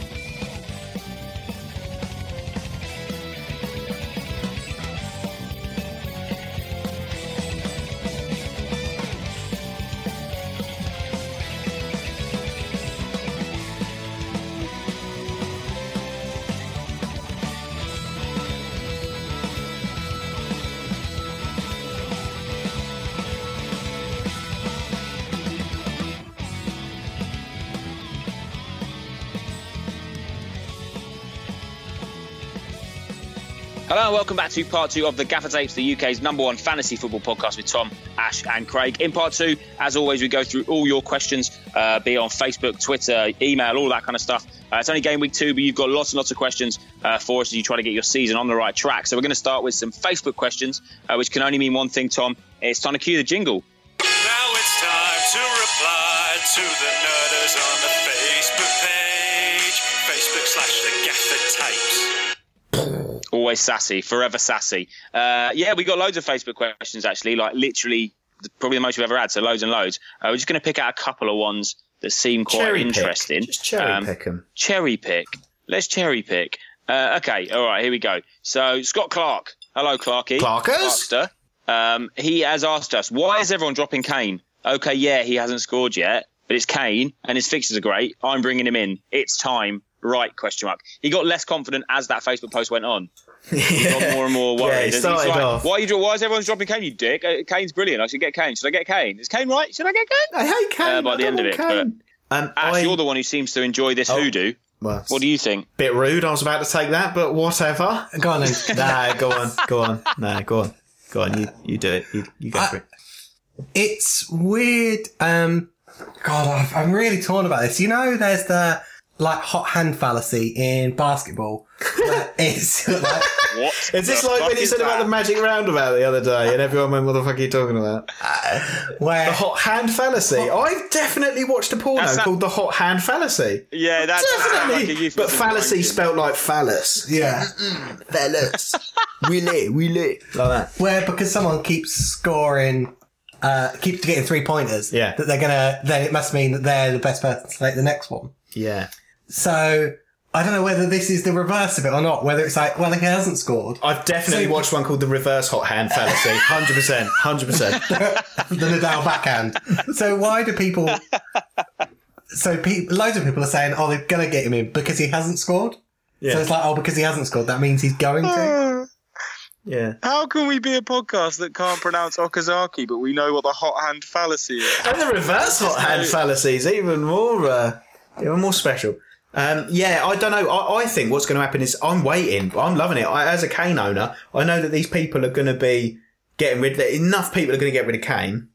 Hello and welcome back to part 2 of the Gaffer Tapes, the UK's #1 fantasy football podcast with Tom, Ash and Craig. In part 2, as always, we go through all your questions, be it on Facebook, Twitter, email, all that kind of stuff. It's only game week 2, but you've got lots and lots of questions for us as you try to get your season on the right track. So we're going to start with some Facebook questions, which can only mean one thing, Tom. It's time to cue the jingle. Now it's time to reply to the nerders on the Facebook page. Facebook/the Gaffer Tapes. Always sassy, forever sassy. Yeah, we got loads of Facebook questions, actually, like literally probably the most we've ever had, so loads and loads. We're just going to pick out a couple of ones that seem quite interesting. Just cherry pick them. Cherry pick. Let's cherry pick. Okay, all right, here we go. So, Scott Clark. Hello, Clarky. Clarkers? Clarkster. He has asked us, why is everyone dropping Kane? Okay, yeah, he hasn't scored yet, but it's Kane, and his fixtures are great. I'm bringing him in. It's time. Right, question mark. He got less confident as that Facebook post went on. He got more and more worried. Yeah, started off. Why is everyone dropping Kane, you dick? Kane's brilliant. I should get Kane. Should I get Kane? Is Kane right? Should I get Kane? I hate Kane. By the end of it. But, Ash, you're the one who seems to enjoy this hoodoo. Well, what do you think? Bit rude. I was about to take that, but whatever. Go on then. Nah, go on. No, go on. Go on. You do it. You go for it. It's weird. God, I'm really torn about this. You know, there's the hot hand fallacy in basketball. It's like, what? Is this like when you said about the magic roundabout the other day and everyone went, what the fuck are you talking about? Where the hot hand fallacy. I've definitely watched a porno called The Hot Hand Fallacy. Yeah, that's definitely. Like but fallacy spelt like phallus. Yeah. Phallus. Really. Like that. Where because someone keeps scoring, keeps getting 3-pointers, that they're gonna, then it must mean that they're the best person to take the next one. Yeah. So, I don't know whether this is the reverse of it or not, whether it's like, well, he hasn't scored. I've definitely watched one called The Reverse Hot Hand Fallacy. 100%. The Nadal backhand. So why do people... loads of people are saying, oh, they're going to get him in because he hasn't scored. Yeah. So it's like, oh, because he hasn't scored, that means he's going to. Yeah. How can we be a podcast that can't pronounce Okazaki, but we know what the hot hand fallacy is? And the reverse hot hand fallacy is even more special. I don't know. I think what's going to happen is I'm waiting. I'm loving it. As a Kane owner, I know that these people are going to be getting rid of it. Enough people are going to get rid of Kane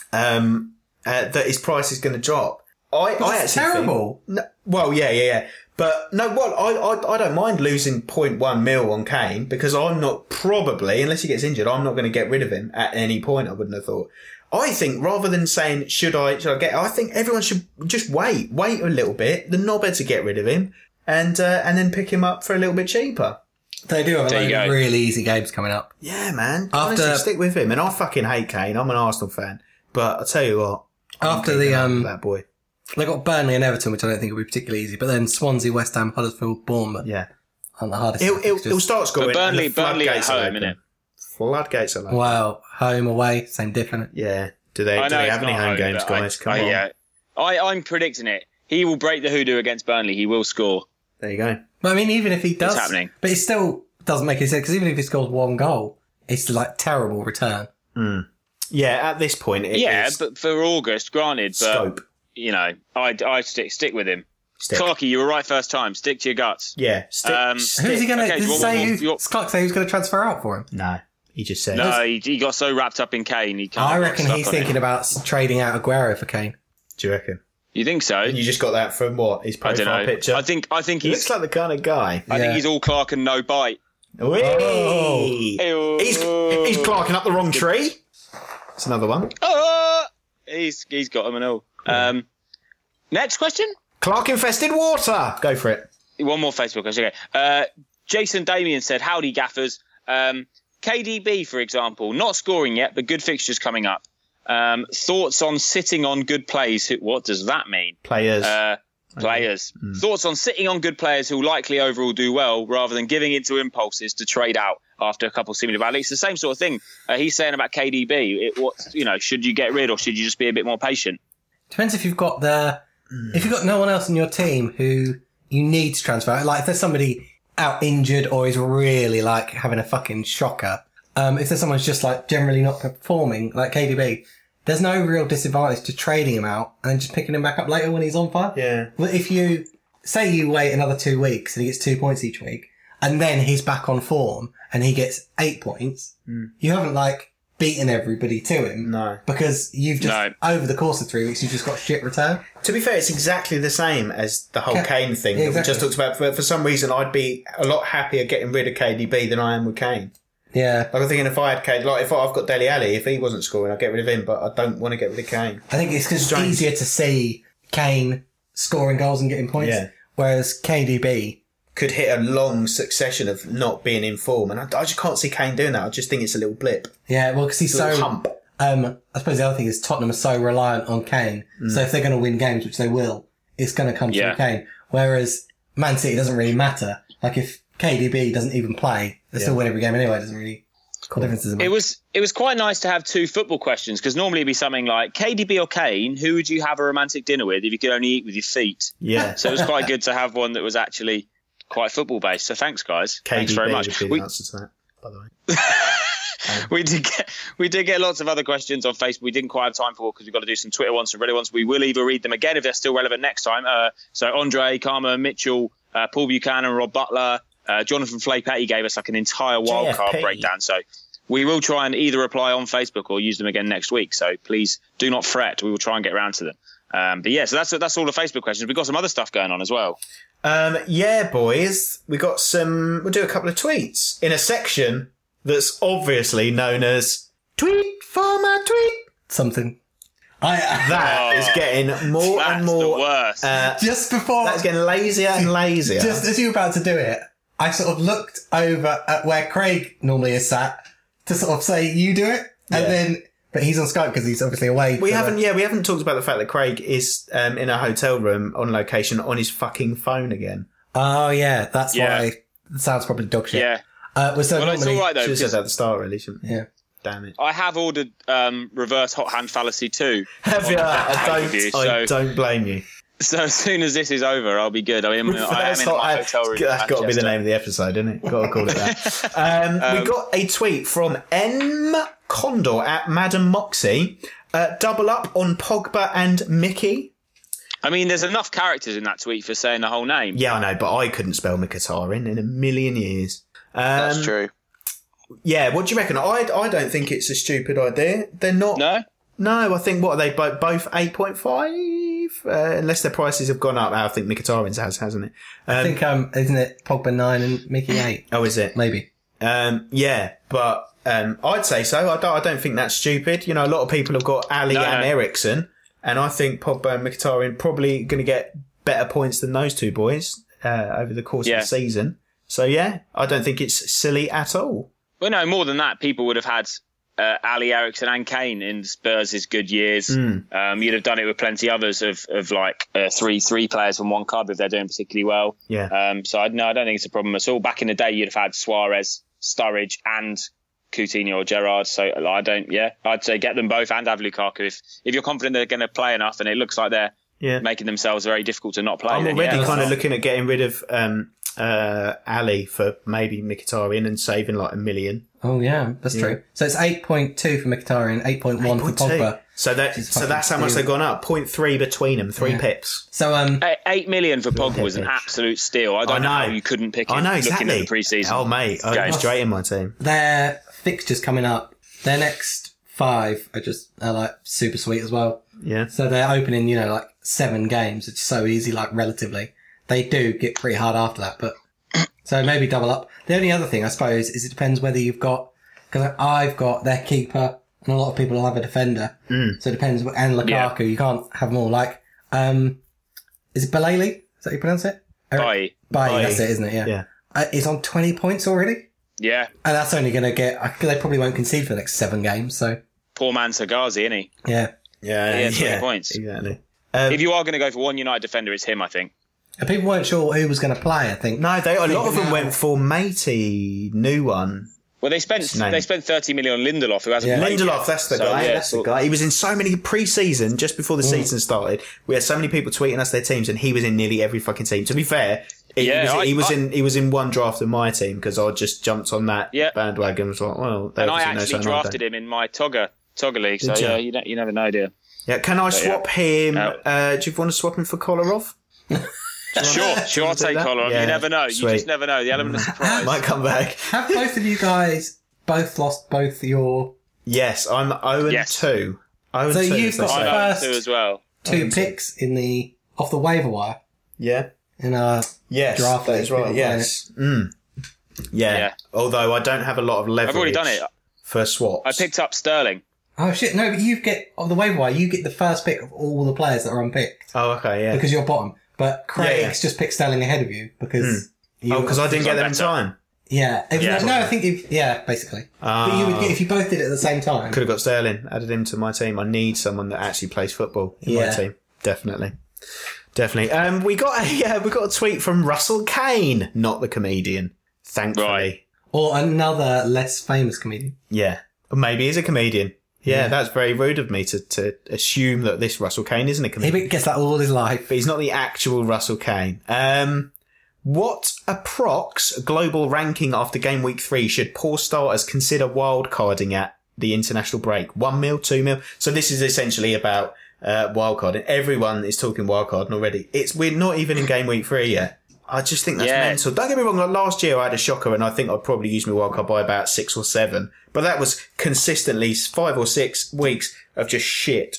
that his price is going to drop. It's terrible. Yeah. But no, I don't mind losing 0.1 mil on Kane because I'm not probably, unless he gets injured, I'm not going to get rid of him at any point. I wouldn't have thought. I think rather than saying, should I get, I think everyone should just wait a little bit, the knobhead to get rid of him and then pick him up for a little bit cheaper. They do have a load of really easy games coming up. Yeah, man. Honestly, stick with him. And I fucking hate Kane. I'm an Arsenal fan. But I'll tell you what. After that boy. They got Burnley and Everton, which I don't think will be particularly easy. But then Swansea, West Ham, Huddersfield, Bournemouth. Yeah. And the hardest. He'll start scoring. But Burnley at home, innit? Floodgates are open. Wow. Home, away, same different. Yeah. Do they have any home games, guys? Come on. Yeah. I'm predicting it. He will break the hoodoo against Burnley. He will score. There you go. But I mean, even if he does, it's happening. But it still doesn't make any sense because even if he scores one goal, it's like terrible return. Mm. Yeah, at this point, it is. But for August, granted, but scope. You know, I stick with him. Clarky, you were right first time. Stick to your guts. Yeah. Stick. Who's he going to? Does Clark say who's going to transfer out for him? No. He just said. No, he got so wrapped up in Kane. I reckon he's thinking about trading out Aguero for Kane. Do you reckon? You think so? And you just got that from what? His profile picture? I think he looks like the kind of guy. I think he's all Clark and no bite. Oh. He's Clarking up the wrong tree. That's another one. He's got them and all. Next question? Clark infested water. Go for it. One more Facebook question. Okay. Jason Damien said, howdy, gaffers. KDB, for example, not scoring yet, but good fixtures coming up. Thoughts on sitting on good plays? What does that mean? Players. Players. Thoughts on sitting on good players who likely overall do well rather than giving into impulses to trade out after a couple of seemingly bad leaks. The same sort of thing he's saying about KDB. Should you get rid or should you just be a bit more patient? Depends if you've got if you've got no one else in your team who you need to transfer. Like if there's somebody out injured or is really like having a fucking shocker. If there's someone who's just like generally not performing, like KDB, there's no real disadvantage to trading him out and then just picking him back up later when he's on fire. Yeah. But if you say you wait another 2 weeks and he gets 2 points each week and then he's back on form and he gets 8 points, you haven't like beaten everybody to him. No. Because you've just, over the course of 3 weeks, you've just got shit return. To be fair, it's exactly the same as the whole Kane thing that we just talked about. For some reason, I'd be a lot happier getting rid of KDB than I am with Kane. Yeah. Like I'm thinking if I had Kane, like if I've got Dele Alli, if he wasn't scoring, I'd get rid of him, but I don't want to get rid of Kane. I think it's because it's easier to see Kane scoring goals and getting points. Yeah. Whereas KDB could hit a long succession of not being in form, and I just can't see Kane doing that. I just think it's a little blip. Yeah, well, because he's so hump. I suppose the other thing is Tottenham are so reliant on Kane, so if they're going to win games, which they will, it's going to come from Kane. Whereas Man City doesn't really matter. Like if KDB doesn't even play, they still win every game anyway. It doesn't really. Cool. It was quite nice to have 2 football questions because normally it'd be something like KDB or Kane. Who would you have a romantic dinner with if you could only eat with your feet? Yeah. So it was quite good to have one that was actually quite football based. So thanks, guys. Thanks very much. Would be the answer to that, by the way. We did get lots of other questions on Facebook. We didn't quite have time for because we've got to do some Twitter ones, some Reddit ones. We will either read them again if they're still relevant next time. So Andre, Karma, Mitchell, Paul Buchanan, Rob Butler, Jonathan Flaypetty gave us like an entire wildcard breakdown. So we will try and either reply on Facebook or use them again next week. So please do not fret. We will try and get around to them. But yeah, so that's all the Facebook questions. We've got some other stuff going on as well. Yeah, boys. We'll do a couple of tweets in a section that's obviously known as Tweet for my tweet. Something. That is getting more and more. That's the worst. Just before. That's getting lazier and lazier. Just as you were about to do it, I sort of looked over at where Craig normally is sat to sort of say, you do it. And then, but he's on Skype because he's obviously away. We haven't talked about the fact that Craig is in a hotel room on location on his fucking phone again. Oh, yeah. That's why. It sounds probably dog shit. Yeah. Well, it's all right, though. Should have said that at the start, really, shouldn't we? Yeah. Damn it. I have ordered reverse hot hand fallacy too. Have you? I don't blame you. So as soon as this is over, I'll be good. I am in my hotel room. That's got to be the name of the episode, isn't it? Got to call it that. We got a tweet from M. Condor at Madam Moxie. Double up on Pogba and Mickey. I mean, there's enough characters in that tweet for saying the whole name. Yeah, I know, but I couldn't spell Mkhitaryan in a million years. That's true. Yeah, what do you reckon? I don't think it's a stupid idea. They're not. No, I think, what are they, both 8.5? Unless their prices have gone up. I think Mkhitaryan's hasn't it? I think, isn't it Pogba 9 and Mickey 8? Oh, is it? Maybe. Yeah, but I'd say so. I don't think that's stupid. You know, a lot of people have got Ali and Eriksen, and I think Pogba and Mkhitaryan probably going to get better points than those two boys over the course of the season. So, yeah, I don't think it's silly at all. Well, no, more than that, people would have had Ali, Eriksen and Kane in Spurs' good years. You'd have done it with plenty others of like three players from one club if they're doing particularly well. Yeah. So I don't think it's a problem at all. Back in the day, you'd have had Suarez, Sturridge and Coutinho or Gerrard. So I'd say get them both and have Lukaku. If you're confident they're going to play enough and it looks like they're making themselves very difficult to not play. I'm already kind of looking at getting rid of Ali for maybe Mkhitaryan and saving like $1 million. Oh yeah, that's true. So it's 8.2 for Mkhitaryan, 8.1 for Pogba. So that's how much they've gone up. 0.3 between them, 3 pips. So 8 million for Pogba was an absolute steal. I don't know how you couldn't pick him. I know, exactly. Looking at the pre-season. Oh mate, I'm straight in my team. Their fixtures coming up. Their next 5 are like super sweet as well. Yeah. So they're opening, like 7 games. It's so easy, like relatively. They do get pretty hard after that, but so maybe double up. The only other thing, I suppose, is it depends whether you've got, because I've got their keeper and a lot of people will have a defender. So it depends, and Lukaku, you can't have them all. Like, is it Balali? Is that how you pronounce it? Bye, that's it, isn't it? Yeah. is on 20 points already. Yeah. And that's only going to they probably won't concede for the next 7 games, so. Poor man Sagazi, isn't he? Yeah. Yeah, he had 20 points. Exactly. If you are going to go for one United defender, it's him, I think. And people weren't sure who was going to play, I think. No, a lot of them went for Matey, new one. Well, they spent 30 million on Lindelof, who hasn't played Lindelof, yet. that's the guy. Yeah, that's the guy. He was in so many pre-season, just before the season started. We had so many people tweeting us their teams, and he was in nearly every fucking team. To be fair, he was in one draft of my team because I just jumped on that bandwagon. Was like, well, and I actually drafted him in my Togger league. So yeah, you never know, do you? Yeah, can I swap him? Do you want to swap him for Kolarov? Sure, I'll take Kolarov. Yeah, you never know. Sweet. You just never know. The element of surprise might come back. Have both of you guys both lost both your? Yes, I'm 0-2. So you've got the first 2 as well. 2 picks off the waiver wire. Yeah. In our draft. That is right. Yes. Yeah. Although I don't have a lot of leverage. I've already done it for swaps. I picked up Sterling. Oh shit! No, but you get on the waiver wire. You get the first pick of all the players that are unpicked. Oh, okay, yeah. Because you're bottom, but Craig's just picked Sterling ahead of you because. Because I didn't get them in time. Yeah. No, I think basically. But you would get if you both did it at the same time. Could have got Sterling, added him to my team. I need someone that actually plays football in my team. Definitely. We got a tweet from Russell Kane, not the comedian, thankfully. Right. Or another less famous comedian. Yeah. Or maybe he's a comedian. Yeah, that's very rude of me to assume that this Russell Kane isn't a comedian. He gets that all his life. But he's not the actual Russell Kane. What approx global ranking after game week 3 should poor starters consider wildcarding at the international break? 1 mil, 2 mil? So this is essentially about wildcarding. Everyone is talking wildcarding already. We're not even in game week 3 yet. I just think that's mental. Don't get me wrong, like last year I had a shocker and I think I'd probably used my wildcard by about 6 or 7. But that was consistently 5 or 6 weeks of just shit.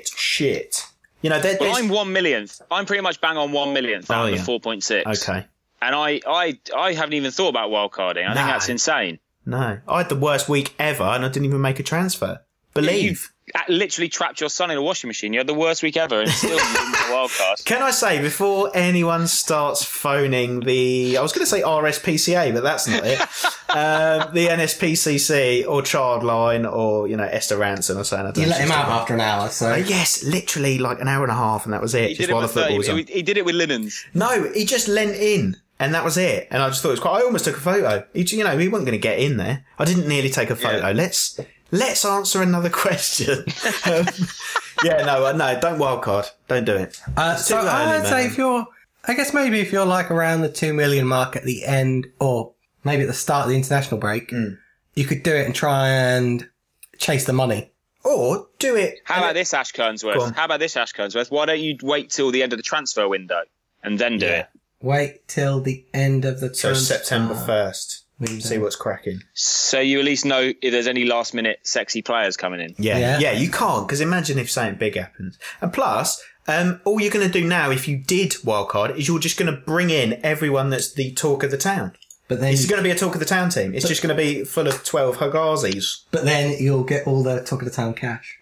You know, I'm 1 millionth. I'm pretty much bang on 1 millionth out of the 4.6. Okay. And I haven't even thought about wildcarding. I think that's insane. No. I had the worst week ever and I didn't even make a transfer. Believe. You literally trapped your son in a washing machine. You had the worst week ever and still you didn't get a wildcard. Can I say, before anyone starts phoning I was going to say RSPCA, but that's not it. The NSPCC or Childline or, Esther Ranson or something. You let him out after an hour, so. Yes, literally like an hour and a half and that was it. He did it with linens. No, he just leant in. And that was it. And I just thought it was I almost took a photo. He wasn't going to get in there. I didn't nearly take a photo. Yeah. Let's answer another question. No, don't wildcard. Don't do it. So I'd say if you're like around the 2 million mark at the end, or maybe at the start of the international break, you could do it and try and chase the money. Or do it. How about this, Ash Kernsworth? Why don't you wait till the end of the transfer window and then do it? Wait till the end of the transfer. So September 1st. See what's cracking. So you at least know if there's any last minute sexy players coming in. Yeah, you can't, because imagine if something big happens. And plus, all you're going to do now if you did wildcard is you're just going to bring in everyone that's the talk of the town. But then it's going to be a talk of the town team. It's just going to be full of 12 Hagazis. But then you'll get all the talk of the town cash.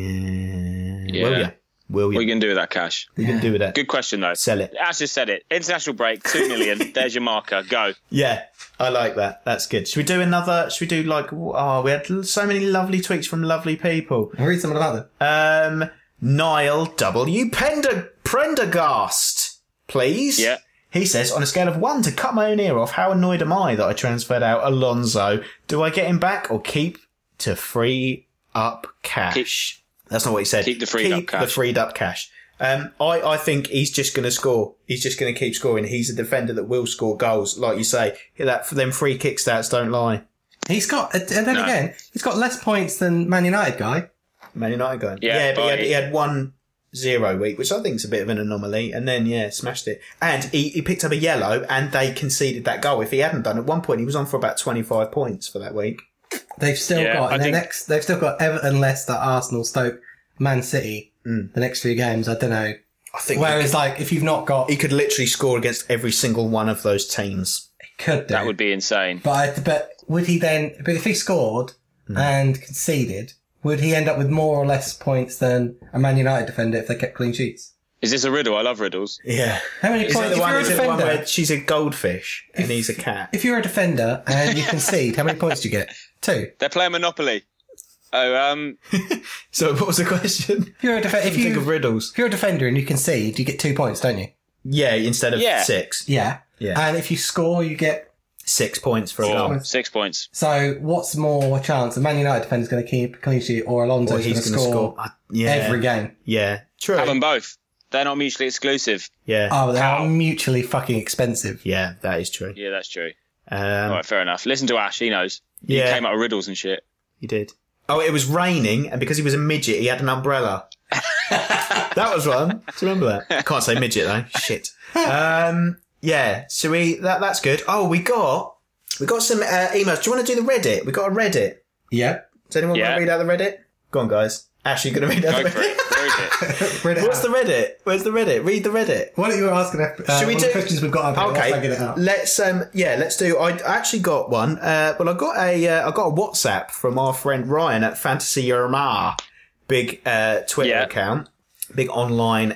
Yeah. Will you? What are you going to do with that cash? What are you going to do with that? Good question, though. Sell it. Ash just said it. International break, 2 million. There's your marker. Go. Yeah, I like that. That's good. Should we do we had so many lovely tweets from lovely people. I'll read some about them. Niall W. Prendergast, please. Yeah. He says, on a scale of 1 to cut my own ear off, how annoyed am I that I transferred out Alonso? Do I get him back or keep to free up cash? That's not what he said. Keep the freed up cash. I think he's just going to score. He's just going to keep scoring. He's a defender that will score goals, like you say. That for them free kick stats don't lie. He's got, and then again, he's got less points than Man United guy. Yeah, but he had 1-0 week, which I think is a bit of an anomaly. And then smashed it. And he picked up a yellow, and they conceded that goal. If he hadn't done, at one point he was on for about 25 points for that week. They've still they've still got Everton, Leicester, Arsenal, Stoke, Man City. The next 3 games, I don't know. I think. Whereas, if you've not got, he could literally score against every single one of those teams. He could do. That would be insane. But would he then? But if he scored and conceded, would he end up with more or less points than a Man United defender if they kept clean sheets? Is this a riddle? I love riddles. Yeah. How many points? Is it the one where she's a goldfish and he's a cat? If you're a defender and you concede, how many points do you get? 2. They're playing Monopoly. So what was the question? If you're a think of riddles. If you're a defender and you concede, you get 2 points, don't you? Yeah, instead of 6. Yeah. Yeah. And if you score, you get 6 points for a goal. 6 points. So what's more chance? The Man United defender's going to keep a clean sheet, or Alonso's going to score every game? Yeah, true. Have them both. They're not mutually exclusive. Yeah. Oh, they are mutually fucking expensive. Yeah, that is true. Yeah, that's true. All right, fair enough. Listen to Ash. He knows. He came up with riddles and shit. He did. Oh, it was raining, and because he was a midget, he had an umbrella. That was one. Do you remember that? Can't say midget though. Shit. Yeah. So that's good. Oh, we got some emails. Do you want to do the Reddit? We got a Reddit. Yeah. Does anyone want to read out the Reddit? Go on, guys. Ash, you going to read out the Reddit? Where is it? What's the Reddit? Where's the Reddit? Read the Reddit. What are you asking? Should we do questions we've got up? Okay. I get it out. Let's do. I actually got one. Well, I got a WhatsApp from our friend Ryan at Fantasy Yerma, big Twitter account, big online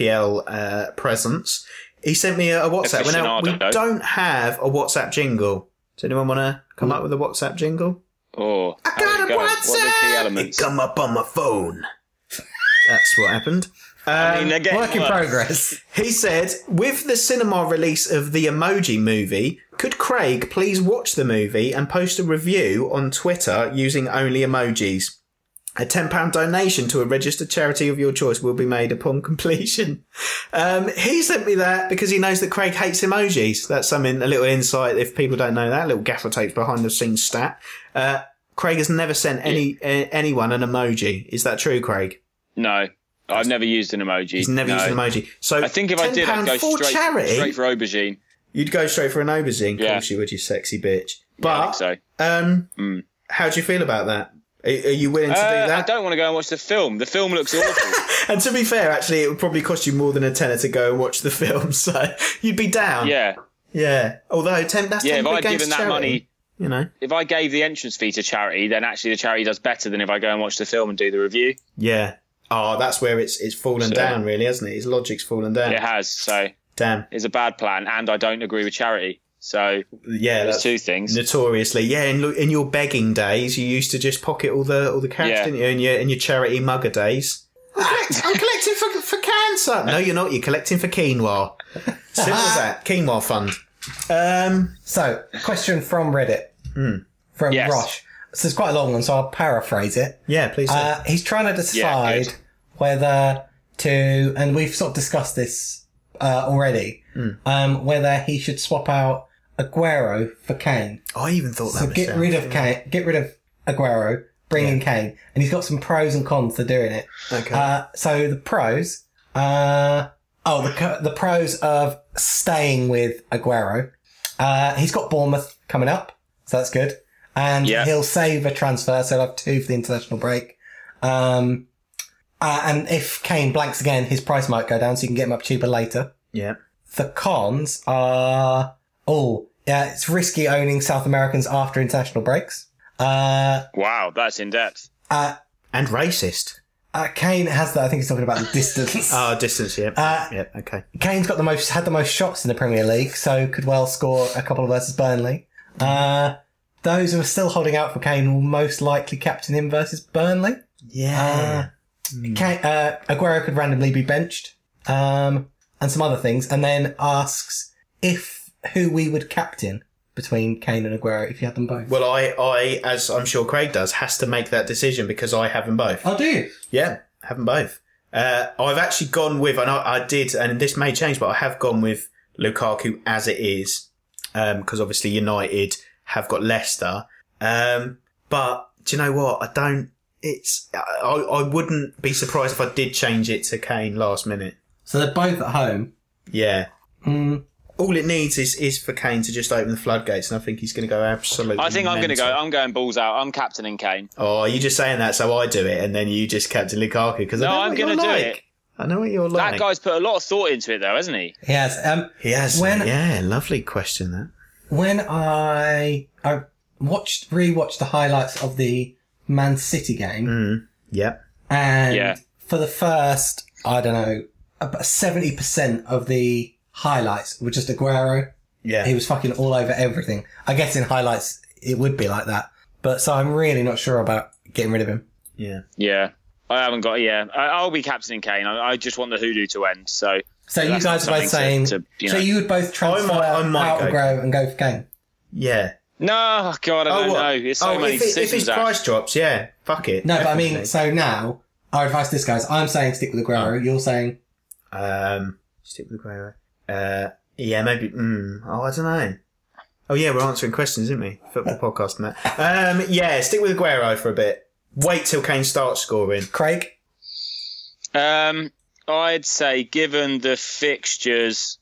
FPL presence. He sent me a WhatsApp. Now, we don't have a WhatsApp jingle. Does anyone want to come up with a WhatsApp jingle? Oh, I got a WhatsApp. What are the key elements? It come up on my phone. That's what happened. Work in progress. He said, with the cinema release of the Emoji Movie, could Craig please watch the movie and post a review on Twitter using only emojis? A £10 donation to a registered charity of your choice will be made upon completion. He sent me that because he knows that Craig hates emojis. That's a little insight if people don't know that, a little gaffer tapes behind the scenes stat. Craig has never sent anyone an emoji. Is that true, Craig? No. I've never used an emoji. He's never used an emoji. So I think if I did, I'd go straight for aubergine. You'd go straight for an aubergine, of course you would, you sexy bitch. But, I think so. How do you feel about that? Are you willing to do that? I don't want to go and watch the film. The film looks awful. And to be fair, actually, it would probably cost you more than a tenner to go and watch the film, so you'd be down. Yeah. Yeah. Although, that's if I'd given that money, you know. If I gave the entrance fee to charity, then actually the charity does better than if I go and watch the film and do the review. Yeah. Oh, that's where it's fallen down, really, hasn't it? His logic's fallen down. It has, so. Damn. It's a bad plan, and I don't agree with charity. So, there's two things. Notoriously. Yeah, in your begging days, you used to just pocket all the cash, didn't you? In your charity mugger days. I'm collecting for cancer. No, you're not. You're collecting for quinoa. Simple as that. Quinoa fund. So, question from Reddit. From Rosh. So it's quite a long one, so I'll paraphrase it. Yeah, please do. He's trying to decide whether to, and we've sort of discussed this already, whether he should swap out Aguero for Kane. I even thought that so was get rid of Aguero, bring in Kane, and he's got some pros and cons to doing it. Okay. So the pros, the pros of staying with Aguero. He's got Bournemouth coming up, so that's good. And he'll save a transfer, so he'll have 2 for the international break. And if Kane blanks again, his price might go down, so you can get him up cheaper later. Yeah. The cons are, it's risky owning South Americans after international breaks. Wow, that's in depth. And racist. Kane has that. I think he's talking about the distance. Distance, yeah. Okay. Kane's had the most shots in the Premier League, so could well score a couple versus Burnley. Those who are still holding out for Kane will most likely captain him versus Burnley. Yeah. Aguero could randomly be benched, and some other things, and then asks who we would captain between Kane and Aguero if you had them both. Well, I, as I'm sure Craig does, has to make that decision because I have them both. Oh, do you? Yeah, have them both. I've actually gone with, and I did, and this may change, but I have gone with Lukaku as it is, because obviously United have got Leicester. But do you know what? I wouldn't be surprised if I did change it to Kane last minute. So they're both at home. Yeah. All it needs is for Kane to just open the floodgates, and I think he's going to go absolutely I think I'm going to go. I'm going balls out. I'm captaining Kane. Oh, are you just saying that so I do it, and then you just captain Lukaku? Because no, I'm going to do it. I know what you're like. That guy's put a lot of thought into it, though, hasn't he? He has. He has. Yeah, lovely question, that. When I rewatched the highlights of the Man City game. Yeah. And for the first, I don't know, about 70% of the highlights were just Aguero. Yeah. He was fucking all over everything. I guess in highlights it would be like that. But so I'm really not sure about getting rid of him. Yeah. Yeah. I haven't got, I'll be captaining Kane. I just want the hoodoo to end. So you guys are both saying, so you would both transfer out Aguero and go for Kane? Yeah. No, God, I don't know. There's so many decisions. If his price drops, yeah, fuck it. No, definitely. But I mean, so now, our advice to this guys, I'm saying stick with Aguero. You're saying? Stick with Aguero. Yeah, maybe, I don't know. Oh yeah, we're answering questions, isn't we? Football podcast and that. Yeah, stick with Aguero for a bit. Wait till Kane starts scoring. Craig? I'd say, given the fixtures,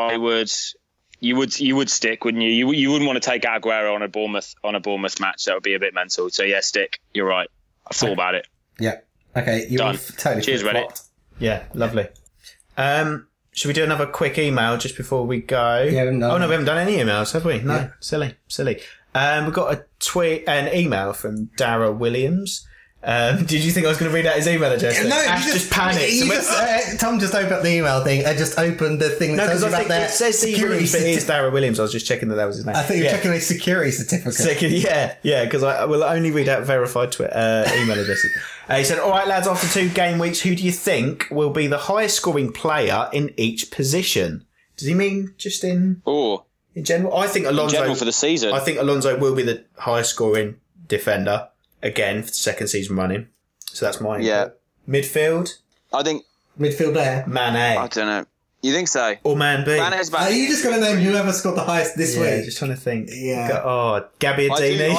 you would stick, wouldn't you? You wouldn't want to take Aguero on a Bournemouth match. That would be a bit mental. So yeah, stick. You're right. I've thought about it. Yeah. Okay. You're done. Totally. Cheers, Reddit. Yeah, lovely. Should we do another quick email just before we go? Yeah, we haven't done any emails, have we? No. Yeah. Silly. We've got an email from Dara Williams. Did you think I was going to read out his email address? No, Ash just panicked. Tom just opened up the email thing and just opened the thing that tells you about their it says security. But it is Dara Williams. I was just checking that was his name. I think you're checking his security certificate. Yeah, because I will only read out verified email addresses. He said, "All right, lads. After 2 game weeks, who do you think will be the highest scoring player in each position?" Does he mean just in general? I think Alonso. In general for the season. I think Alonso will be the highest scoring defender. Again, for the second season running. So that's my input. Midfield? I think... Midfield there? Man A. I don't know. You think so? Or Man B? Man A's back. Are you just going to name whoever scored the highest this week? Just trying to think. Yeah. Gabbiadini.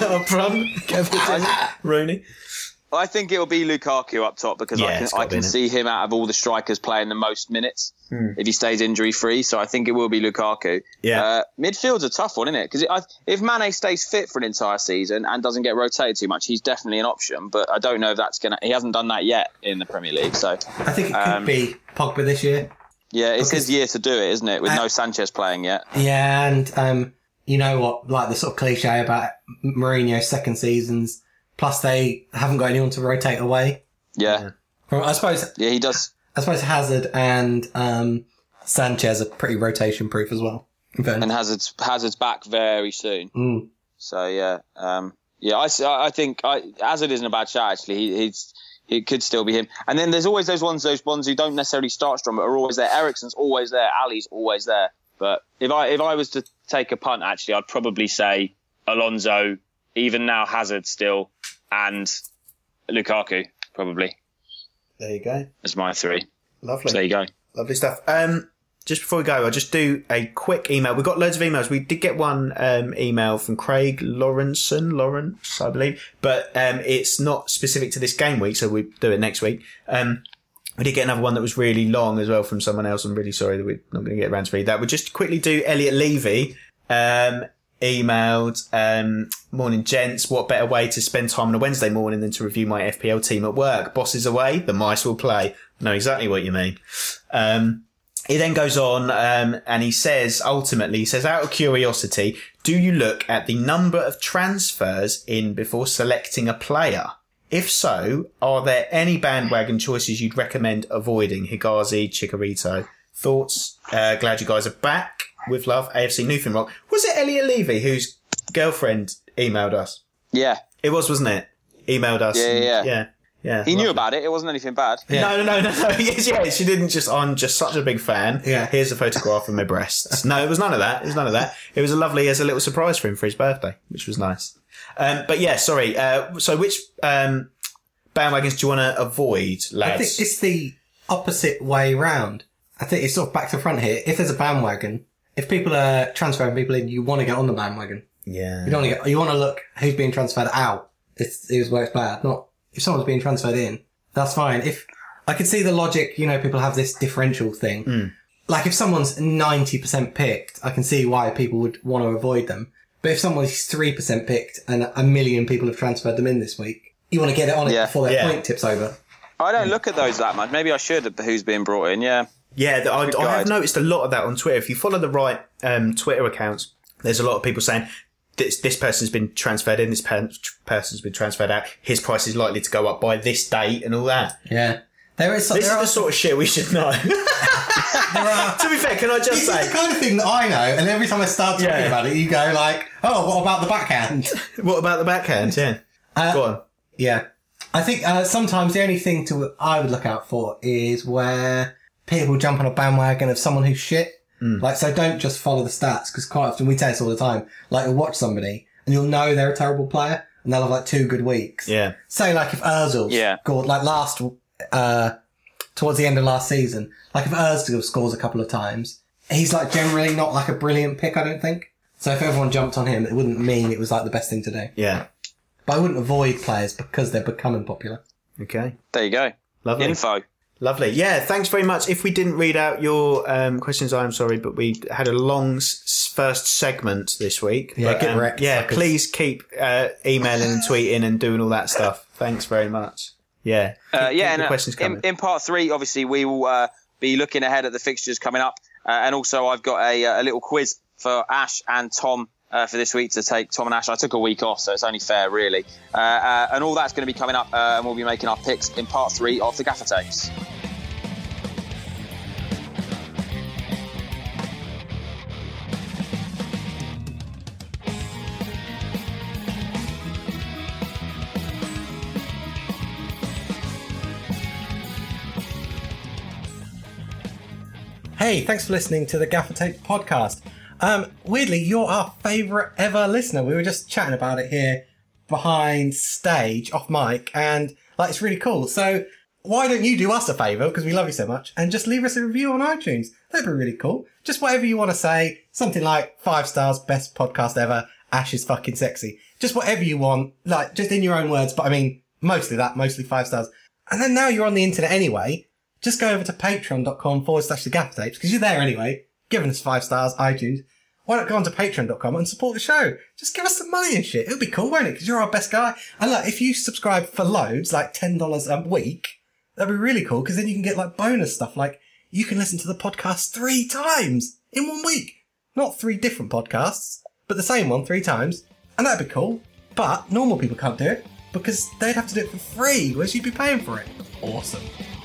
Gabbiadini. Rooney. I think it'll be Lukaku up top because I can see him out of all the strikers playing the most minutes if he stays injury free. So I think it will be Lukaku. Yeah. Midfield's a tough one, isn't it? Because if Mane stays fit for an entire season and doesn't get rotated too much, he's definitely an option. But I don't know if that's going to... He hasn't done that yet in the Premier League. So I think it could be Pogba this year. Yeah, it's his year to do it, isn't it? With no Sanchez playing yet. Yeah, and you know what? Like the sort of cliche about Mourinho's second seasons... Plus, they haven't got anyone to rotate away. Yeah. I suppose. Yeah, he does. I suppose Hazard and Sanchez are pretty rotation proof as well. And Hazard's back very soon. So yeah, I think Hazard isn't a bad shot actually. He could still be him. And then there's always those ones who don't necessarily start strong but are always there. Eriksen's always there. Ali's always there. But if I was to take a punt, actually, I'd probably say Alonso. Even now, Hazard still, and Lukaku, probably. There you go. That's my 3. Lovely. So there you go. Lovely stuff. Just before we go, I'll just do a quick email. We've got loads of emails. We did get one email from Craig Lawrence, I believe, but it's not specific to this game week, so we do it next week. We did get another one that was really long as well from someone else. I'm really sorry that we're not going to get around to read that. We'll just quickly do Elliot Levy. Emailed, morning gents, what better way to spend time on a Wednesday morning than to review my FPL team at work? Boss is away, the mice will play. I know exactly what you mean. He then goes on, and he says, out of curiosity, do you look at the number of transfers in before selecting a player? If so, are there any bandwagon choices you'd recommend avoiding? Higazi, Chicharito. Thoughts? Glad you guys are back. With love, AFC Newton Rock. Was it Elliot Levy whose girlfriend emailed us? Yeah. It was, wasn't it? Emailed us. Yeah. He knew about it. It wasn't anything bad. Yeah. No. Yes, she didn't just, I'm just such a big fan. Yeah. Here's a photograph of my breasts. No, it was none of that. It was as a little surprise for him for his birthday, which was nice. But yeah, sorry. So which bandwagons do you want to avoid, lads? I think it's the opposite way round. I think it's sort of back to front here. If there's a bandwagon, if people are transferring people in, you want to get on the bandwagon. Yeah. You want to look who's being transferred out. Who's works bad. Not if someone's being transferred in. That's fine. If I can see the logic, people have this differential thing. Like if someone's 90% picked, I can see why people would want to avoid them. But if someone's 3% picked and 1 million people have transferred them in this week, you want to get it on it before their point tips over. I don't look at those that much. Maybe I should at who's being brought in. Yeah. Yeah, I have noticed a lot of that on Twitter. If you follow the right Twitter accounts, there's a lot of people saying this person's been transferred in, this person's been transferred out, his price is likely to go up by this date and all that. Yeah. This is the sort of shit we should know. To be fair, can I just say... It's the kind of thing that I know, and every time I start talking about it, you go like, oh, what about the backhand? What about the backhand? Yeah. Go on. Yeah. I think sometimes the only thing I would look out for is where people jump on a bandwagon of someone who's shit. Like, so don't just follow the stats, because quite often we tell this all the time. Like, you'll watch somebody and you'll know they're a terrible player and they'll have like 2 good weeks. Yeah. Say like if Ozil scored like towards the end of last season, like if Ozil scores a couple of times, he's like generally not like a brilliant pick, I don't think. So if everyone jumped on him, it wouldn't mean it was like the best thing to do. Yeah. But I wouldn't avoid players because they're becoming popular. Okay. There you go. Lovely. Info. Lovely. Yeah, thanks very much. If we didn't read out your questions, I'm sorry, but we had a long first segment this week. Yeah, but, get wrecked. Yeah, please keep emailing and tweeting and doing all that stuff. Thanks very much. Yeah. Keep the questions coming. In part 3, obviously, we will be looking ahead at the fixtures coming up. And also, I've got a little quiz for Ash and Tom for this week to take. Tom and Ash, I took a week off, so it's only fair, really. And all that's going to be coming up, and we'll be making our picks in part 3 of the Gaffer Tapes. Hey, thanks for listening to the Gaffer Tapes podcast. Weirdly, you're our favourite ever listener. We were just chatting about it here behind stage, off mic, and like it's really cool. So why don't you do us a favour, because we love you so much, and just leave us a review on iTunes? That'd be really cool. Just whatever you want to say, something like 5 stars, best podcast ever, Ash is fucking sexy. Just whatever you want, like just in your own words, but I mean, mostly 5 stars. And then now you're on the internet anyway, just go over to patreon.com/the Gaffer Tapes, because you're there anyway, giving us 5 stars, iTunes. Why not go on to patreon.com and support the show? Just give us some money and shit. It'll be cool, won't it? Because you're our best guy. And look, if you subscribe for loads, like $10 a week, that'd be really cool, because then you can get like bonus stuff. Like you can listen to the podcast 3 times in 1 week. Not 3 different podcasts, but the same one 3 times. And that'd be cool. But normal people can't do it because they'd have to do it for free, whereas you'd be paying for it. Awesome.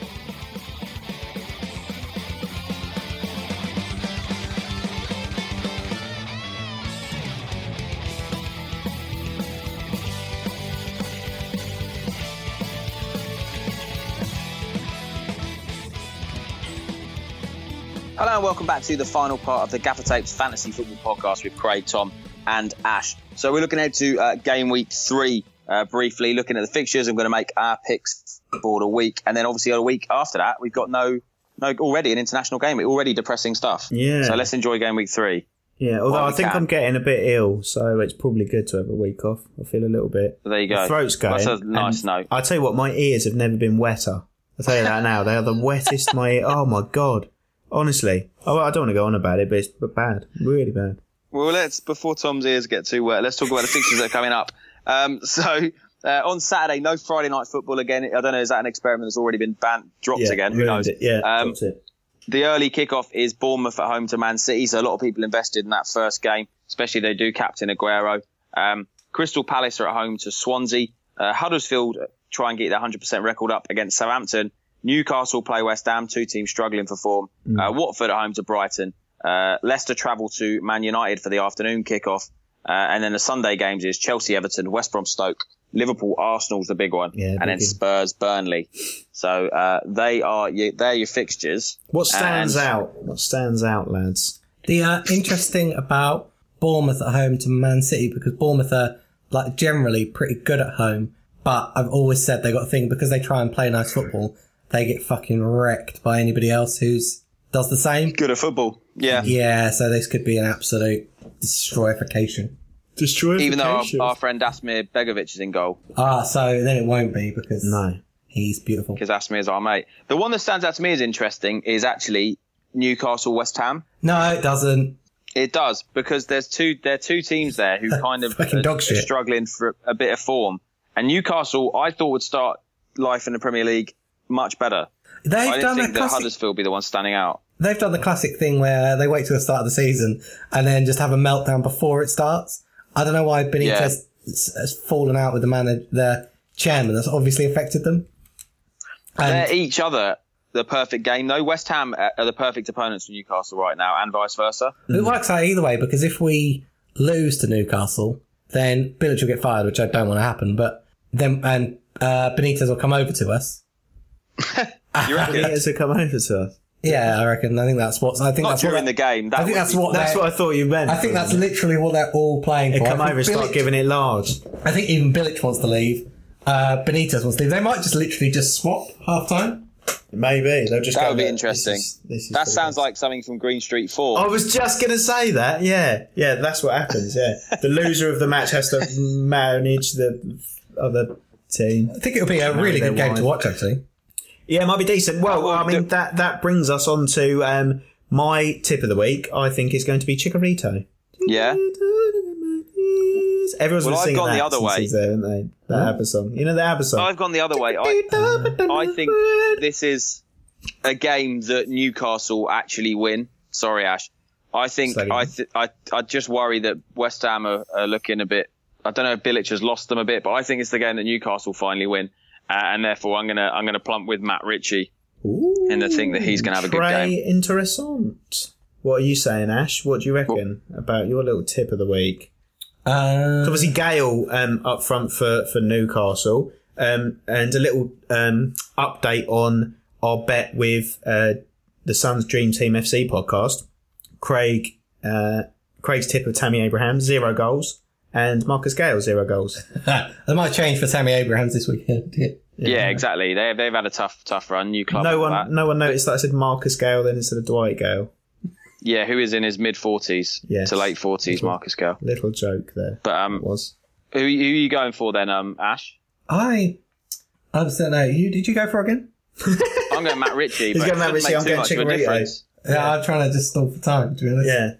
Hello and welcome back to the final part of the Gaffer Tapes Fantasy Football Podcast with Craig, Tom and Ash. So we're looking ahead to game week 3 briefly, looking at the fixtures. I'm going to make our picks for the week. And then obviously a week after that, we've got already an international game. Already depressing stuff. Yeah. So let's enjoy game week 3. Yeah, although I think I'm getting a bit ill, so it's probably good to have a week off. I feel a little bit... There you go. My throat's going. That's a nice note. I'll tell you what, my ears have never been wetter. I'll tell you that now. They are the wettest oh my God. Honestly, I don't want to go on about it, but it's bad, really bad. Well, before Tom's ears get too wet, let's talk about the fixtures that are coming up. On Saturday, no Friday night football again. I don't know, is that an experiment that's already been dropped again? Who knows? Dropped it. The early kickoff is Bournemouth at home to Man City, so a lot of people invested in that first game, especially they do captain Aguero. Crystal Palace are at home to Swansea. Huddersfield try and get their 100% record up against Southampton. Newcastle play West Ham, 2 teams struggling for form. Watford at home to Brighton. Leicester travel to Man United for the afternoon kickoff. And then the Sunday games is Chelsea, Everton, West Brom, Stoke, Liverpool, Arsenal's the big one. Yeah, and then Spurs, Burnley. So they're your fixtures. What stands out? What stands out, lads? The interesting about Bournemouth at home to Man City, because Bournemouth are like generally pretty good at home, but I've always said they got a thing because they try and play nice football. They get fucking wrecked by anybody else does the same. Good at football. Yeah. Yeah, so this could be an absolute destroyification. Even though our friend Asmir Begovic is in goal. So then it won't be because he's beautiful. Because Asmir is our mate. The one that stands out to me as interesting is actually Newcastle West Ham. No, it doesn't. It does, because there are 2 teams there who kind of are struggling for a bit of form. And Newcastle, I thought would start life in the Premier League much better. I didn't think that Huddersfield would be the one standing out. They've done the classic thing where they wait till the start of the season and then just have a meltdown before it starts. I don't know why Benitez has fallen out with the chairman. That's obviously affected them. They're each other the perfect game, though. West Ham are the perfect opponents for Newcastle right now, and vice versa. It works out either way, because if we lose to Newcastle, then Bilic will get fired, which I don't want to happen. But then, and Benitez will come over to us. You reckon? Benitez will come over to us. Yeah, I reckon. I think that's what. I think Not that's during what the game. That's what I thought you meant. I think that's literally what they're all playing for. They come over and start giving it large. I think even Bilic wants to leave. Benitez wants to leave. They might just literally swap half time. Maybe they'll just. That go would be there. interesting. This is that sounds like something from Green Street 4. I was just going to say that. Yeah, that's what happens. Yeah, the loser of the match has to manage the other team. I think it'll be a really good game to watch, actually. Yeah, it might be decent. Well, I mean that brings us on to my tip of the week. I think is going to be Chicharito. Yeah. Everyone's been singing gone that the other way, haven't they? That ABBA song. You know the ABBA song. I've gone the other way. I think this is a game that Newcastle actually win. Sorry, Ash. I think I just worry that West Ham are looking a bit. I don't know if Bilic has lost them a bit, but I think it's the game that Newcastle finally win, and therefore I'm gonna plump with Matt Ritchie, and I think that he's gonna have a good game. Interessant. What are you saying, Ash? What do you reckon about your little tip of the week? Obviously, Gale up front for Newcastle, and a little update on our bet with the Suns Dream Team FC podcast. Craig's tip of Tammy Abraham, 0 goals, and Marcus Gale, 0 goals. They might change for Tammy Abraham this weekend. Yeah, exactly. They've had a tough run. New club. No one noticed that I said Marcus Gale then instead of Dwight Gale. Yeah, who is in his mid-40s to late 40s, Marcus Gale. Little joke there. But was. Who are you going for then, Ash? I don't know. Did you go for again? I'm going Matt Ritchie. He's going Matt Ritchie. I'm going Chicharito. Yeah, I'm trying to just stall for time, to be honest. Yeah.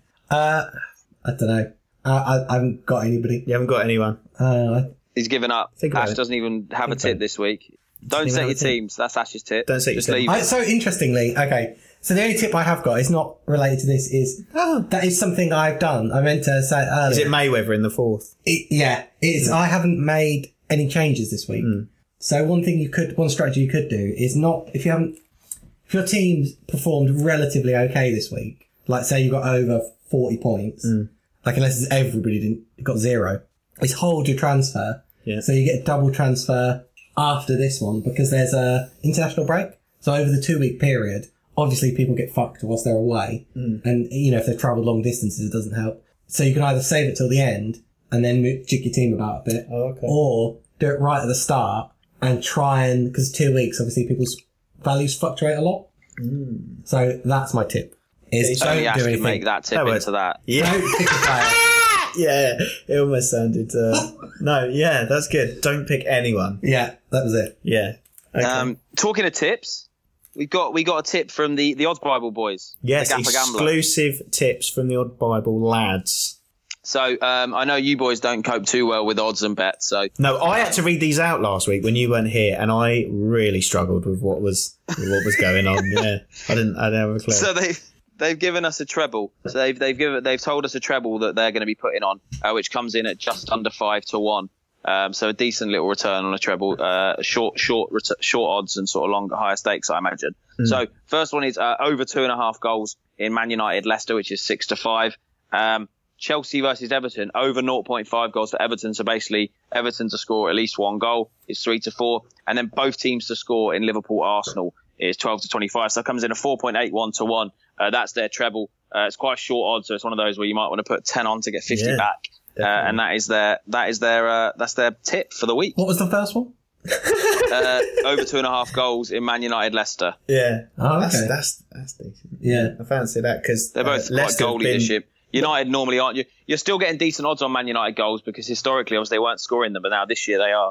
I don't know. I haven't got anybody. You haven't got anyone. He's given up. Ash doesn't even have a tip this week. Don't set your teams. That's Ash's tip. Don't set your teams. So interestingly, okay. So the only tip I have got is not related to this. That is something I've done. I meant to say earlier. Is it Mayweather in the 4th? It's. I haven't made any changes this week. So one strategy you could do is not if your team's performed relatively okay this week. Like say you got over 40 points. Like unless everybody got 0, is hold your transfer. Yeah. So you get a double transfer after this one because there's a international break. So over the 2-week period. Obviously, people get fucked whilst they're away. And, if they've travelled long distances, it doesn't help. So you can either save it till the end and then jig your team about a bit. Or do it right at the start and because 2 weeks, obviously, people's values fluctuate a lot. So that's my tip. Only Ash can make that tip into that. Yeah. Don't pick a player. Yeah, it almost sounded... no, yeah, that's good. Don't pick anyone. Yeah, that was it. Yeah. Okay. Talking of tips... We got a tip from the Odds Bible boys. Yes, exclusive tips from the Odd Bible lads. So I know you boys don't cope too well with odds and bets. So no, I had to read these out last week when you weren't here, and I really struggled with what was going on. Yeah, I didn't have a clue. So they've given us a treble. So they've told us a treble that they're going to be putting on, which comes in at just under 5-1. So a decent little return on a treble, short odds and sort of longer, higher stakes, I imagine. So first one is over 2.5 goals in Man United Leicester, which is 6-5. Chelsea versus Everton, over 0.5 goals for Everton. So basically Everton to score at least 1 goal is 3-4. And then both teams to score in Liverpool Arsenal is 12-25. So it comes in a 4.81-1. That's their treble. It's quite a short odd. So it's one of those where you might want to put 10 on to get 50 back. And that's their tip for the week. What was the first one? Over 2.5 goals in Man United Leicester. Yeah. Oh, okay. That's decent. Yeah. I fancy that because they're both quite goal leadership. United normally aren't. You're still getting decent odds on Man United goals because historically, obviously, they weren't scoring them, but now this year they are.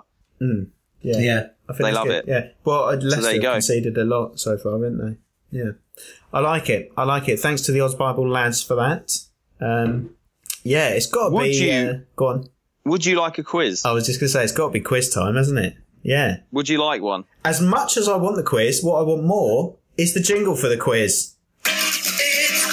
Yeah. I think they love it. Yeah. Well, Leicester have conceded a lot so far, haven't they? Yeah. I like it. Thanks to the Odds Bible lads for that. Yeah, it's got to be... go on. Would you like a quiz? I was just going to say, it's got to be quiz time, hasn't it? Yeah. Would you like one? As much as I want the quiz, what I want more is the jingle for the quiz. It's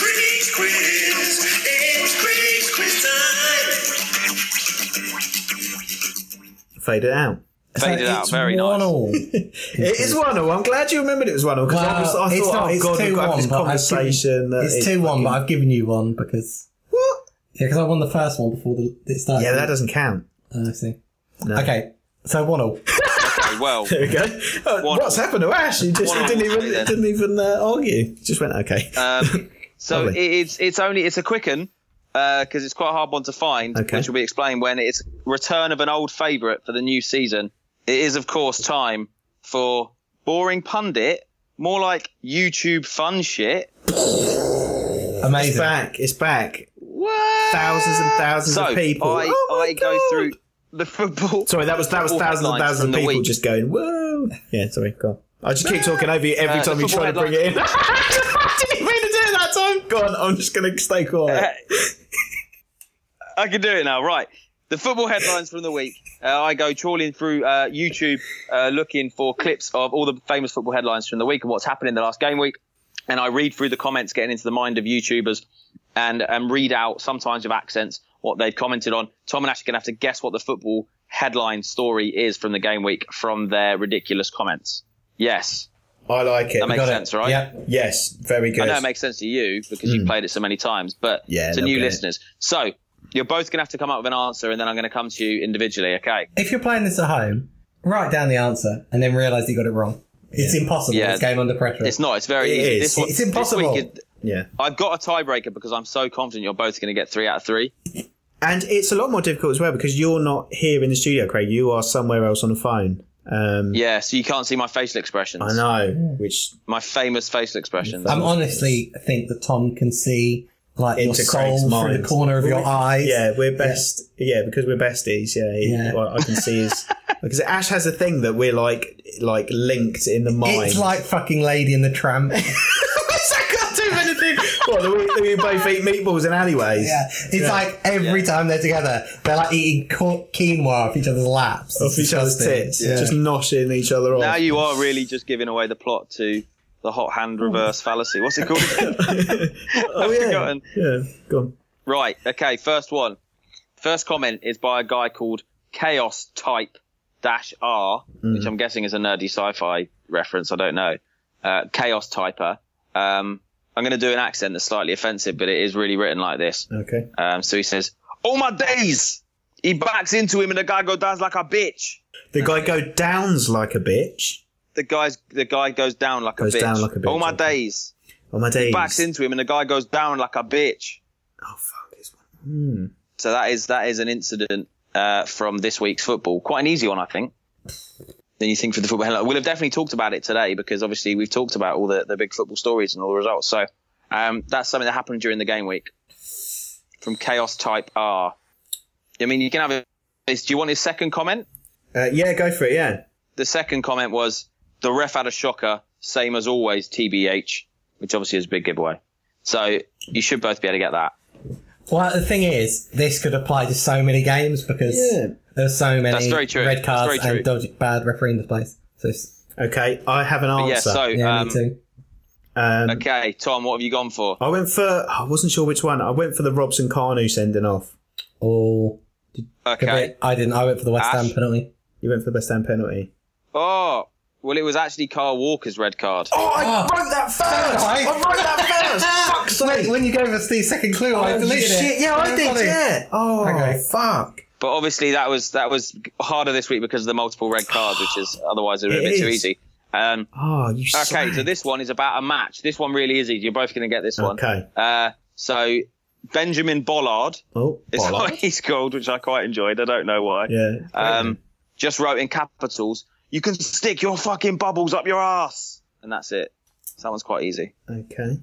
quiz time. Fade it out. Faded out. Very nice. It is 1-1. I'm glad you remembered it was 1-1 because I thought, it's 2-1, we've got this conversation. It's 2-1, but I've given you one because. What? Yeah, because I won the first one before it started. Yeah, that doesn't count. I see. No. Okay, so 1-1. Okay, well. There we go. What's happened to Ash? He didn't even argue. Just went, okay. So it's a quick one. Because it's quite a hard one to find, which will be explained when it's return of an old favourite for the new season. It is, of course, time for Boring Pundit, more like YouTube fun shit. Amazing. It's back. What? Thousands and thousands of people. I go through the football. Sorry, that was thousands and thousands of people just going, whoa. Yeah, sorry, go on. I just keep talking over you every time you try to bring it in. I didn't mean to do it that time. Go on, I'm just going to stay quiet. I can do it now, right. The football headlines from the week. I go trawling through YouTube looking for clips of all the famous football headlines from the week and what's happened in the last game week. And I read through the comments, getting into the mind of YouTubers and read out, sometimes with accents, what they've commented on. Tom and Ash are going to have to guess what the football headline story is from the game week from their ridiculous comments. Yes. I like it. That makes sense, right? Yeah. Yes, very good. I know it makes sense to you because you've played it so many times, but to new listeners. So you're both going to have to come up with an answer and then I'm going to come to you individually, okay? If you're playing this at home, write down the answer and then realise you got it wrong. It's impossible. Yeah. It's game under pressure. It's not. It's very easy. It's impossible. I've got a tiebreaker because I'm so confident you're both going to get 3 out of 3. And it's a lot more difficult as well because you're not here in the studio, Craig. You are somewhere else on the phone. So you can't see my facial expressions. I know, my famous facial expressions. I honestly think that Tom can see like your soul through the corner of your eyes. Yeah, we're best. Yeah, because we're besties. Yeah. Well, I can see his. Because Ash has a thing that we're like linked in the mind. It's like fucking Lady and the Tramp. I can't do anything. What, we both eat meatballs in alleyways? Yeah. It's like every time they're together, they're like eating quinoa off each other's laps. Off each other's tits. Just noshing each other off. Now you are really just giving away the plot to the hot hand reverse fallacy. What's it called? I've forgotten. Yeah, go on. Right, okay, first one. First comment is by a guy called Chaos Type -R, which I'm guessing is a nerdy sci-fi reference. I don't know. Chaos Typer. I'm going to do an accent that's slightly offensive, but it is really written like this. Okay. So he says, "Oh my days!" He backs into him and the guy goes down like a bitch. The guy goes downs like a bitch. The guy goes down like a bitch. Down like a bitch. Oh my days! Oh my days! He backs into him and the guy goes down like a bitch. Oh fuck! So that is an incident from this week's football. Quite an easy one, I think. Then you think for the football headline. We'll have definitely talked about it today because obviously we've talked about all the big football stories and all the results. So that's something that happened during the game week. From Chaos Type R. I mean, you can have this. Do you want his second comment? Yeah, go for it, yeah. The second comment was, the ref had a shocker, same as always, TBH, which obviously is a big giveaway. So you should both be able to get that. Well, the thing is, this could apply to so many games because there's so many red cards and bad refereeing displays. So okay, I have an answer. Me too. Okay, Tom, what have you gone for? I wasn't sure which one. I went for the Robson Kanu sending off. Oh. Okay. I didn't. I went for the West Ham penalty. You went for the West Ham penalty? Oh, well, it was actually Kyle Walker's red card. Oh, I wrote that first! I wrote that first! Fuck's sake! When you gave us the second clue, I deleted it. Yeah, I did, yeah. Oh, okay. Fuck. But obviously that was harder this week because of the multiple red cards, which is otherwise a bit too easy. Okay, so this one is about a match. This one really is easy. You're both going to get this one. Okay. So Benjamin Bollard is what he's called, which I quite enjoyed. I don't know why. Yeah. Just wrote in capitals, "You can stick your fucking bubbles up your ass," and that's it. So that one's quite easy. Okay.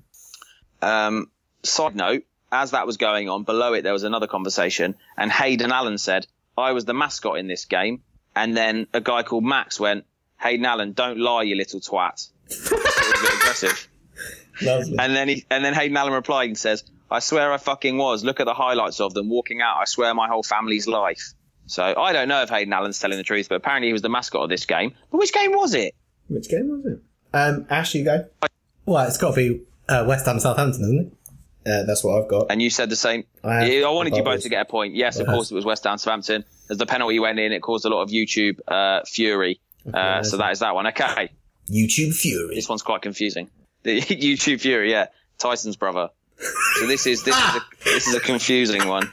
Side note, as that was going on, below it there was another conversation, and Hayden Allen said, "I was the mascot in this game," and then a guy called Max went, "Hayden Allen, don't lie, you little twat." It was a bit aggressive. Lovely. And then Hayden Allen replied and says, "I swear I fucking was. Look at the highlights of them walking out. I swear my whole family's life." So I don't know if Hayden Allen's telling the truth, but apparently he was the mascot of this game. But which game was it? Which game was it? Ash, you go. Well, it's got to be West Ham Southampton, isn't That's what I've got. And you said the same. I wanted you both to get a point. Yes, of course, it was West Ham Southampton. As the penalty went in, it caused a lot of YouTube fury. So that is that one. Okay. YouTube fury. This one's quite confusing. The YouTube fury, yeah. Tyson's brother. So this is a confusing one.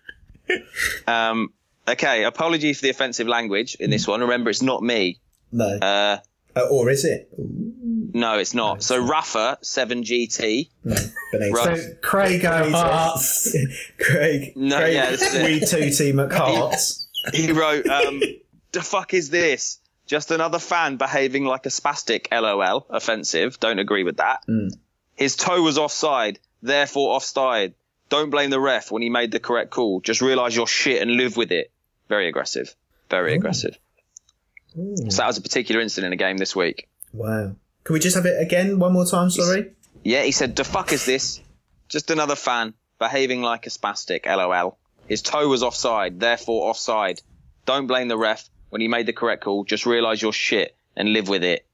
Okay, apology for the offensive language in this one. Remember, it's not me. No. Or is it? No, it's not. So Rafa 7GT. So Craig Hearts. Craig. No, Craig, yeah, this is we Tootie McHearts. He wrote, the fuck is this? Just another fan behaving like a spastic, LOL. Offensive. Don't agree with that. His toe was offside, therefore offside. Don't blame the ref when he made the correct call. Just realise your shit and live with it. Very aggressive. Very aggressive. So that was a particular incident in a game this week. Wow. Can we just have it again one more time, sorry? Yeah, he said, the fuck is this? Just another fan behaving like a spastic, LOL. His toe was offside, therefore offside. Don't blame the ref when he made the correct call. Just realise your shit and live with it.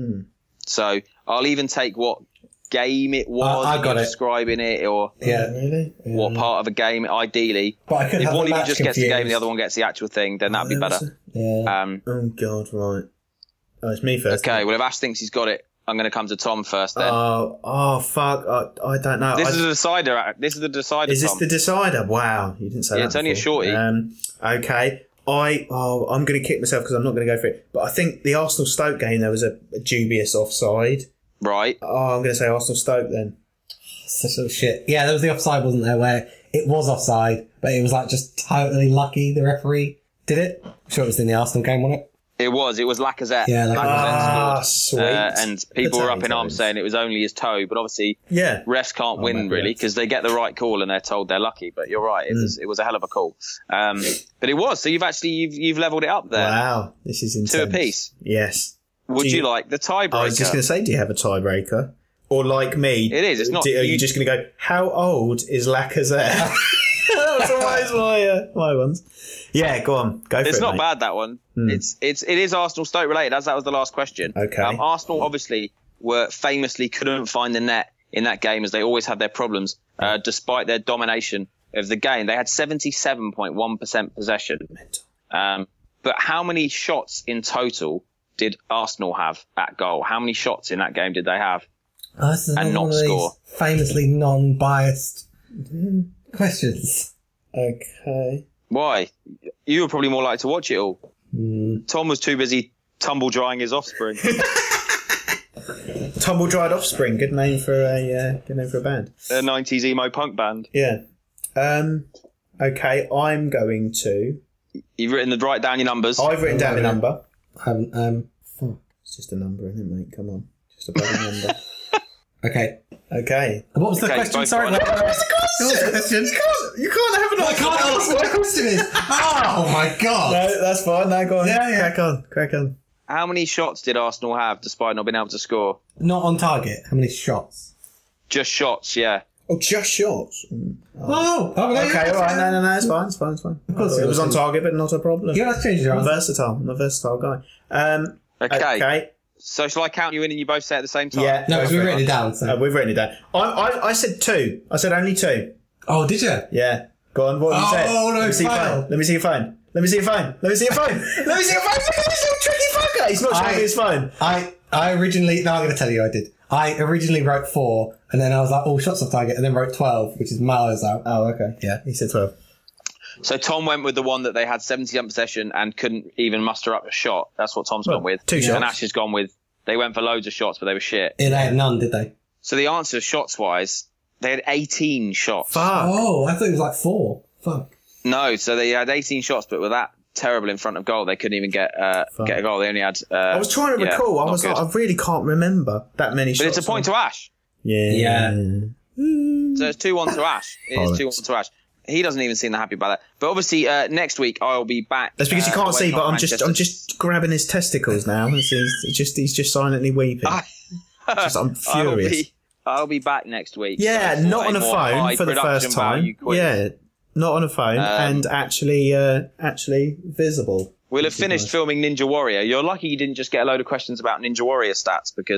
So I'll even take what game it was. I got it. Describing it, or really? what part of a game, ideally. But I could if have one the of you match just gets the game and confused. the other one gets the actual thing, then that'd be better. Yeah. Oh, God, right. Oh, it's me first. Okay, well, if Ash thinks he's got it, I'm going to come to Tom first then. Oh, fuck. I don't know. This is the decider. This is the decider, Is this Tom. the decider? Wow. You didn't say that. Yeah, it's only a before. shorty. Okay. I'm going to kick myself because I'm not going to go for it. But I think the Arsenal-Stoke game, there was a dubious offside. Right. Oh, I'm going to say Arsenal-Stoke then. Such a shit. Yeah, there was the offside, wasn't there, where it was offside, but it was like just totally lucky the referee did it. I'm sure it was in the Arsenal game, wasn't it? It was Lacazette. Yeah, Lacazette sweet. scored. And people were up in arms saying it was only his toe, but obviously refs can't win really because they get the right call and they're told they're lucky. But you're right, it was a hell of a call. But it was. So you've levelled it up there. Wow, this is intense. 2 apiece. Yes. Would you like the tiebreaker? I was just going to say, do you have a tiebreaker? Or like me, it is. It's not. Are you just going to go? How old is Lacazette? That's always my ones. Yeah, go on, go for it. It's not mate. bad, that one. It is Arsenal Stoke related, as that was the last question. Okay. Arsenal obviously couldn't find the net in that game, as they always had their problems, despite their domination of the game. They had 77.1% possession. But how many shots in total did Arsenal have at goal? How many shots in that game did they have? This is And one not of these score. famously non-biased questions. Okay. Why? You were probably more likely to watch it all. Tom was too busy tumble drying his offspring. Tumble Dried Offspring, good name for a band. A 90s emo punk band. Yeah. Okay, I'm going to. You've write down your numbers. I've written down the number. I haven't, Fuck. It's just a number, isn't it, mate? Come on, just a bloody number. Okay. Okay. What was the question? both Sorry. got it. What was the question? You can't have I can't ask what the question is. Oh my god. No, that's fine. No, go on. Yeah. Crack on. How many shots did Arsenal have despite not being able to score? Not on target. How many shots? Just shots, yeah. Oh, just shots. Oh, Okay, all right. No, it's fine. Of course, it was on target, but not a problem. Yeah, let's change your I'm answer. versatile. I'm a versatile guy. Okay. So shall I count you in and you both say at the same time? Yeah. No, because we've written it down. So. We've written it down. I said 2. I said only 2. Oh, did you? Yeah. Go on. What have you said? Oh, no, Let me see your file. phone. Let me see your phone. Let me see your phone. Let me see your phone. Let me see your phone. Look at this little tricky fucker. He's not showing me his phone. I originally... No, I'm going to tell you I did. I originally wrote 4, and then I was like, shots off target, and then wrote 12, which is miles out. Oh, okay. Yeah. He said 12. So Tom went with the one that they had 70% possession and couldn't even muster up a shot. That's what Tom's gone with. 2 shots. And Ash has gone with, they went for loads of shots, but they were shit. Yeah, they had none, did they? So the answer, shots-wise, they had 18 shots. Fuck. Oh, I thought it was like 4. Fuck. No, so they had 18 shots, but with that terrible in front of goal, they couldn't even get a goal. They only had... I was trying to recall. I was like, I really can't remember that many shots. But it's a point to Ash. Yeah. So it's 2-1 to Ash. It is 2-1 to Ash. He doesn't even seem happy about that. But obviously, next week I'll be back. That's because you can't see, but I'm Manchester. just grabbing his testicles now. He's just silently weeping. I'm furious. I'll be back next week. Yeah, so not on a more phone high for the first production time. value quiz. Yeah, not on a phone and actually visible. We'll have finished filming Ninja Warrior. You're lucky you didn't just get a load of questions about Ninja Warrior stats because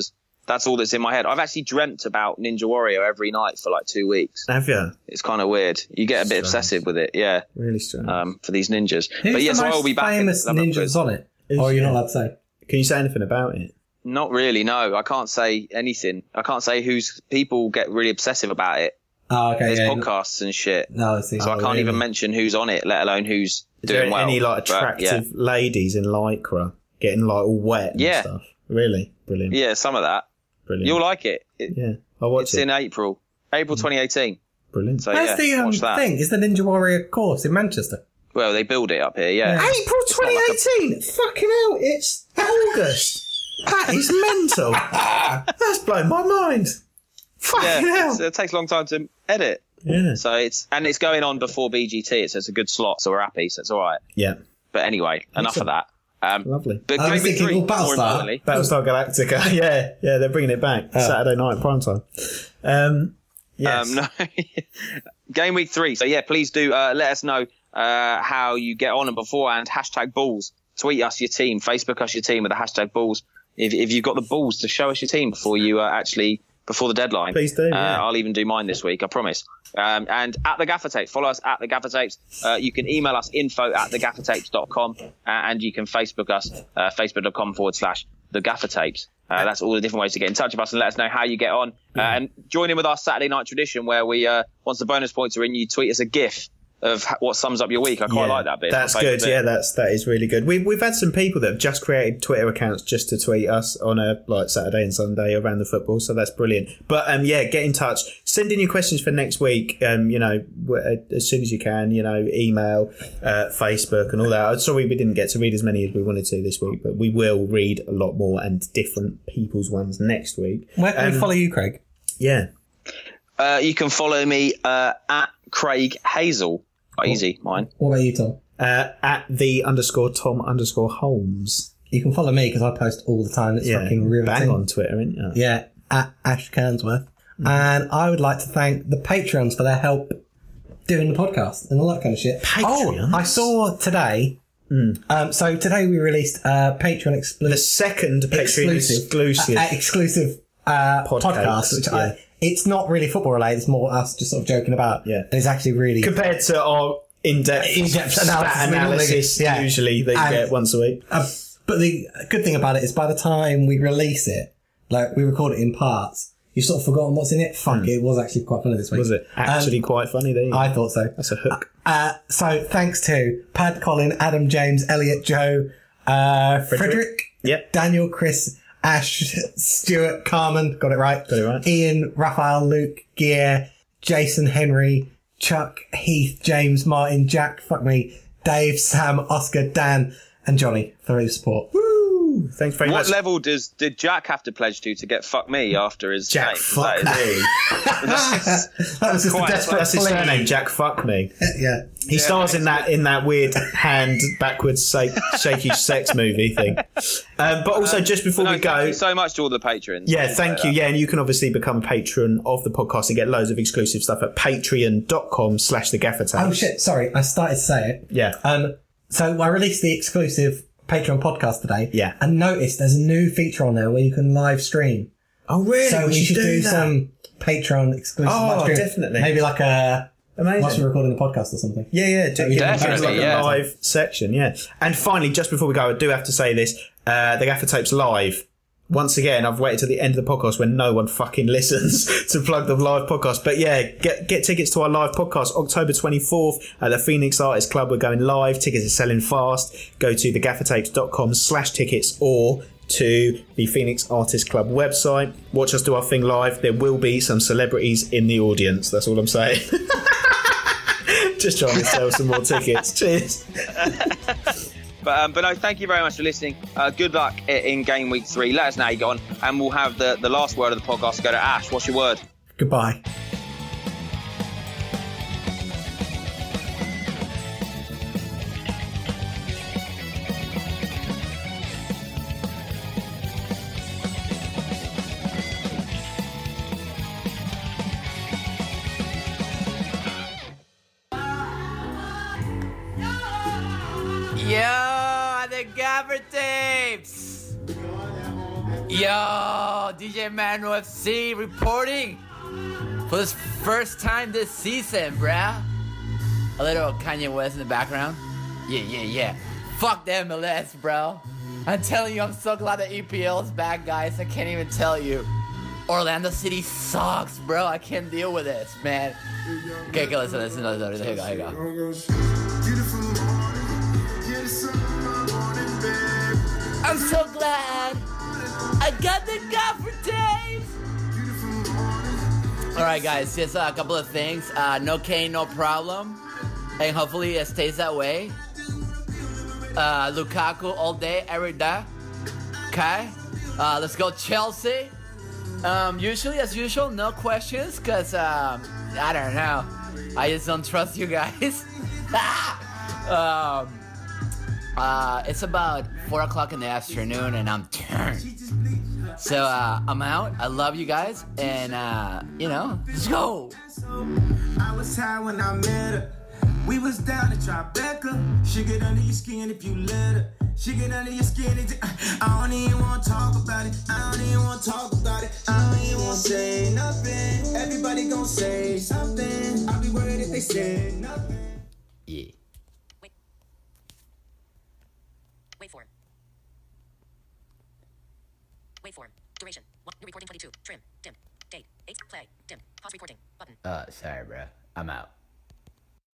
That's all that's in my head. I've actually dreamt about Ninja Warrior every night for like 2 weeks. Have you? It's kind of weird. You get a bit obsessive with it, yeah. Really strange. For these ninjas. Who's but yes, the I will most be back. famous ninjas on it? Or are you not allowed to say? Can you say anything about it? Not really, no. I can't say anything. I can't say who's... People get really obsessive about it. Oh, okay. There's podcasts and shit. No, I see. So I can't even mention who's on it, let alone who's doing well. Any like attractive ladies in lycra getting like all wet and stuff? Really? Brilliant. Yeah, some of that. Brilliant. You'll like it. I'll watch it's it. in April 2018. Brilliant. So where's the thing? Is the Ninja Warrior course in Manchester? Well, they build it up here, yeah. April 2018? Fucking hell, it's August. That is mental. That's blown my mind. Fucking hell. It takes a long time to edit. Yeah. So it's going on before BGT. So it's a good slot, so we're happy. So it's all right. Yeah. But anyway, enough of that. Lovely. But I was thinking, Battlestar Galactica. Yeah, they're bringing it back. Saturday night, prime time. Yes. No. Game week 3. So yeah, please do let us know how you get on, and beforehand, #balls. Tweet us your team, Facebook us your team with the #balls. If you've got the balls to show us your team before you before the deadline. Please do. I'll even do mine this week, I promise. And at the Gaffer Tapes, follow us at the Gaffer Tapes. You can email us info@thegaffertapes.com, and you can Facebook us, facebook.com/the Gaffer Tapes. That's all the different ways to get in touch with us and let us know how you get on. And join in with our Saturday night tradition where we, once the bonus points are in, you tweet us a GIF of what sums up your week. I quite like that bit. That's good. Yeah, that is really good. We've had some people that have just created Twitter accounts just to tweet us on a Saturday and Sunday around the football, so that's brilliant. But get in touch. Send in your questions for next week. As soon as you can. Email, Facebook, and all that. I'm sorry we didn't get to read as many as we wanted to this week, but we will read a lot more and different people's ones next week. Where can we follow you, Craig? Yeah. You can follow me at Craig Hazel. Quite easy, mine. What about you, Tom? At _Tom_Holmes. You can follow me because I post all the time. It's fucking riveting. Bang on Twitter, isn't it? Yeah, at Ash Cairnsworth. And I would like to thank the Patreons for their help doing the podcast and all that kind of shit. Patreons? Oh, I saw today. So today we released Patreon exclusive. The second Patreon exclusive podcast, which it's not really football related. It's more us just sort of joking about. Yeah, and it's actually really compared to our in-depth analysis usually that you get once a week. But the good thing about it is by the time we release it, like we record it in parts, you've sort of forgotten what's in it. It was actually quite funny this week. Was it actually quite funny? There I thought so. That's a hook. So thanks to Pad, Colin, Adam, James, Elliot, Joe, Frederick, Daniel, Chris, Ash, Stuart, Carmen, got it right. Ian, Raphael, Luke, Gear, Jason, Henry, Chuck, Heath, James, Martin, Jack, fuck me, Dave, Sam, Oscar, Dan, and Johnny for your support. Woo! Thanks very much. What level did Jack have to pledge to get fuck me after his Jack name? fuck me? That's his surname, Jack fuck me. Yeah. He stars in that weird hand backwards shaky sex movie thing. But also just before we go, thank you so much to all the patrons. Yeah, thank you. Yeah, and you can obviously become a patron of the podcast and get loads of exclusive stuff at patreon.com/thegaffertapes. Oh shit, sorry, I started to say it. Yeah. So I released the exclusive Patreon podcast today. Yeah. And noticed there's a new feature on there where you can live stream. Oh really? So we should do some Patreon exclusive live stream. Definitely. Maybe like a amazing. Once we're recording the podcast or something. Yeah. Definitely, like a live section, yeah. And finally, just before we go, I do have to say this: the Gaffer Tapes live. Once again, I've waited till the end of the podcast when no one fucking listens to plug the live podcast. But yeah, get tickets to our live podcast October 24th at the Phoenix Artists Club. We're going live. Tickets are selling fast. Go to thegaffertapes.com/tickets or to the Phoenix Artists Club website. Watch us do our thing live. There will be some celebrities in the audience. That's all I'm saying. Just trying to sell some more tickets. Cheers. But no, thank you very much for listening. Good luck in game week 3. Let us know how you get on, and we'll have the last word of the podcast go to Ash. What's your word? Goodbye. Yo, the Gaffer Tapes! Yo, DJ Manu FC reporting for this first time this season, bruh. A little Kanye West in the background. Yeah. Fuck the MLS, bro. I'm telling you, I'm so glad the EPL is back, guys. I can't even tell you. Orlando City sucks, bro. I can't deal with this, man. Okay, listen. Here you go. I'm so glad I got the gaffer tapes. Alright, guys, just a couple of things. No Kane, no problem. And hopefully it stays that way. Lukaku all day, every day. Okay? Let's go Chelsea. Usually, as usual, no questions, because, I don't know. I just don't trust you guys. It's about 4 o'clock in the afternoon, and I'm turned. So, I'm out. I love you guys, and, let's go. I was high when I met her. We was down to Tribeca. She get under your skin if you let her. She get under your skin. I don't even want to talk about it. I don't even want to say nothing. Everybody gon' say something. I'll be worried if they say nothing. Yeah. Wait for him. Duration. New recording 22. Trim. Dim. Date. 8. Play. Dim. Pause recording. Button. Sorry, bro. I'm out.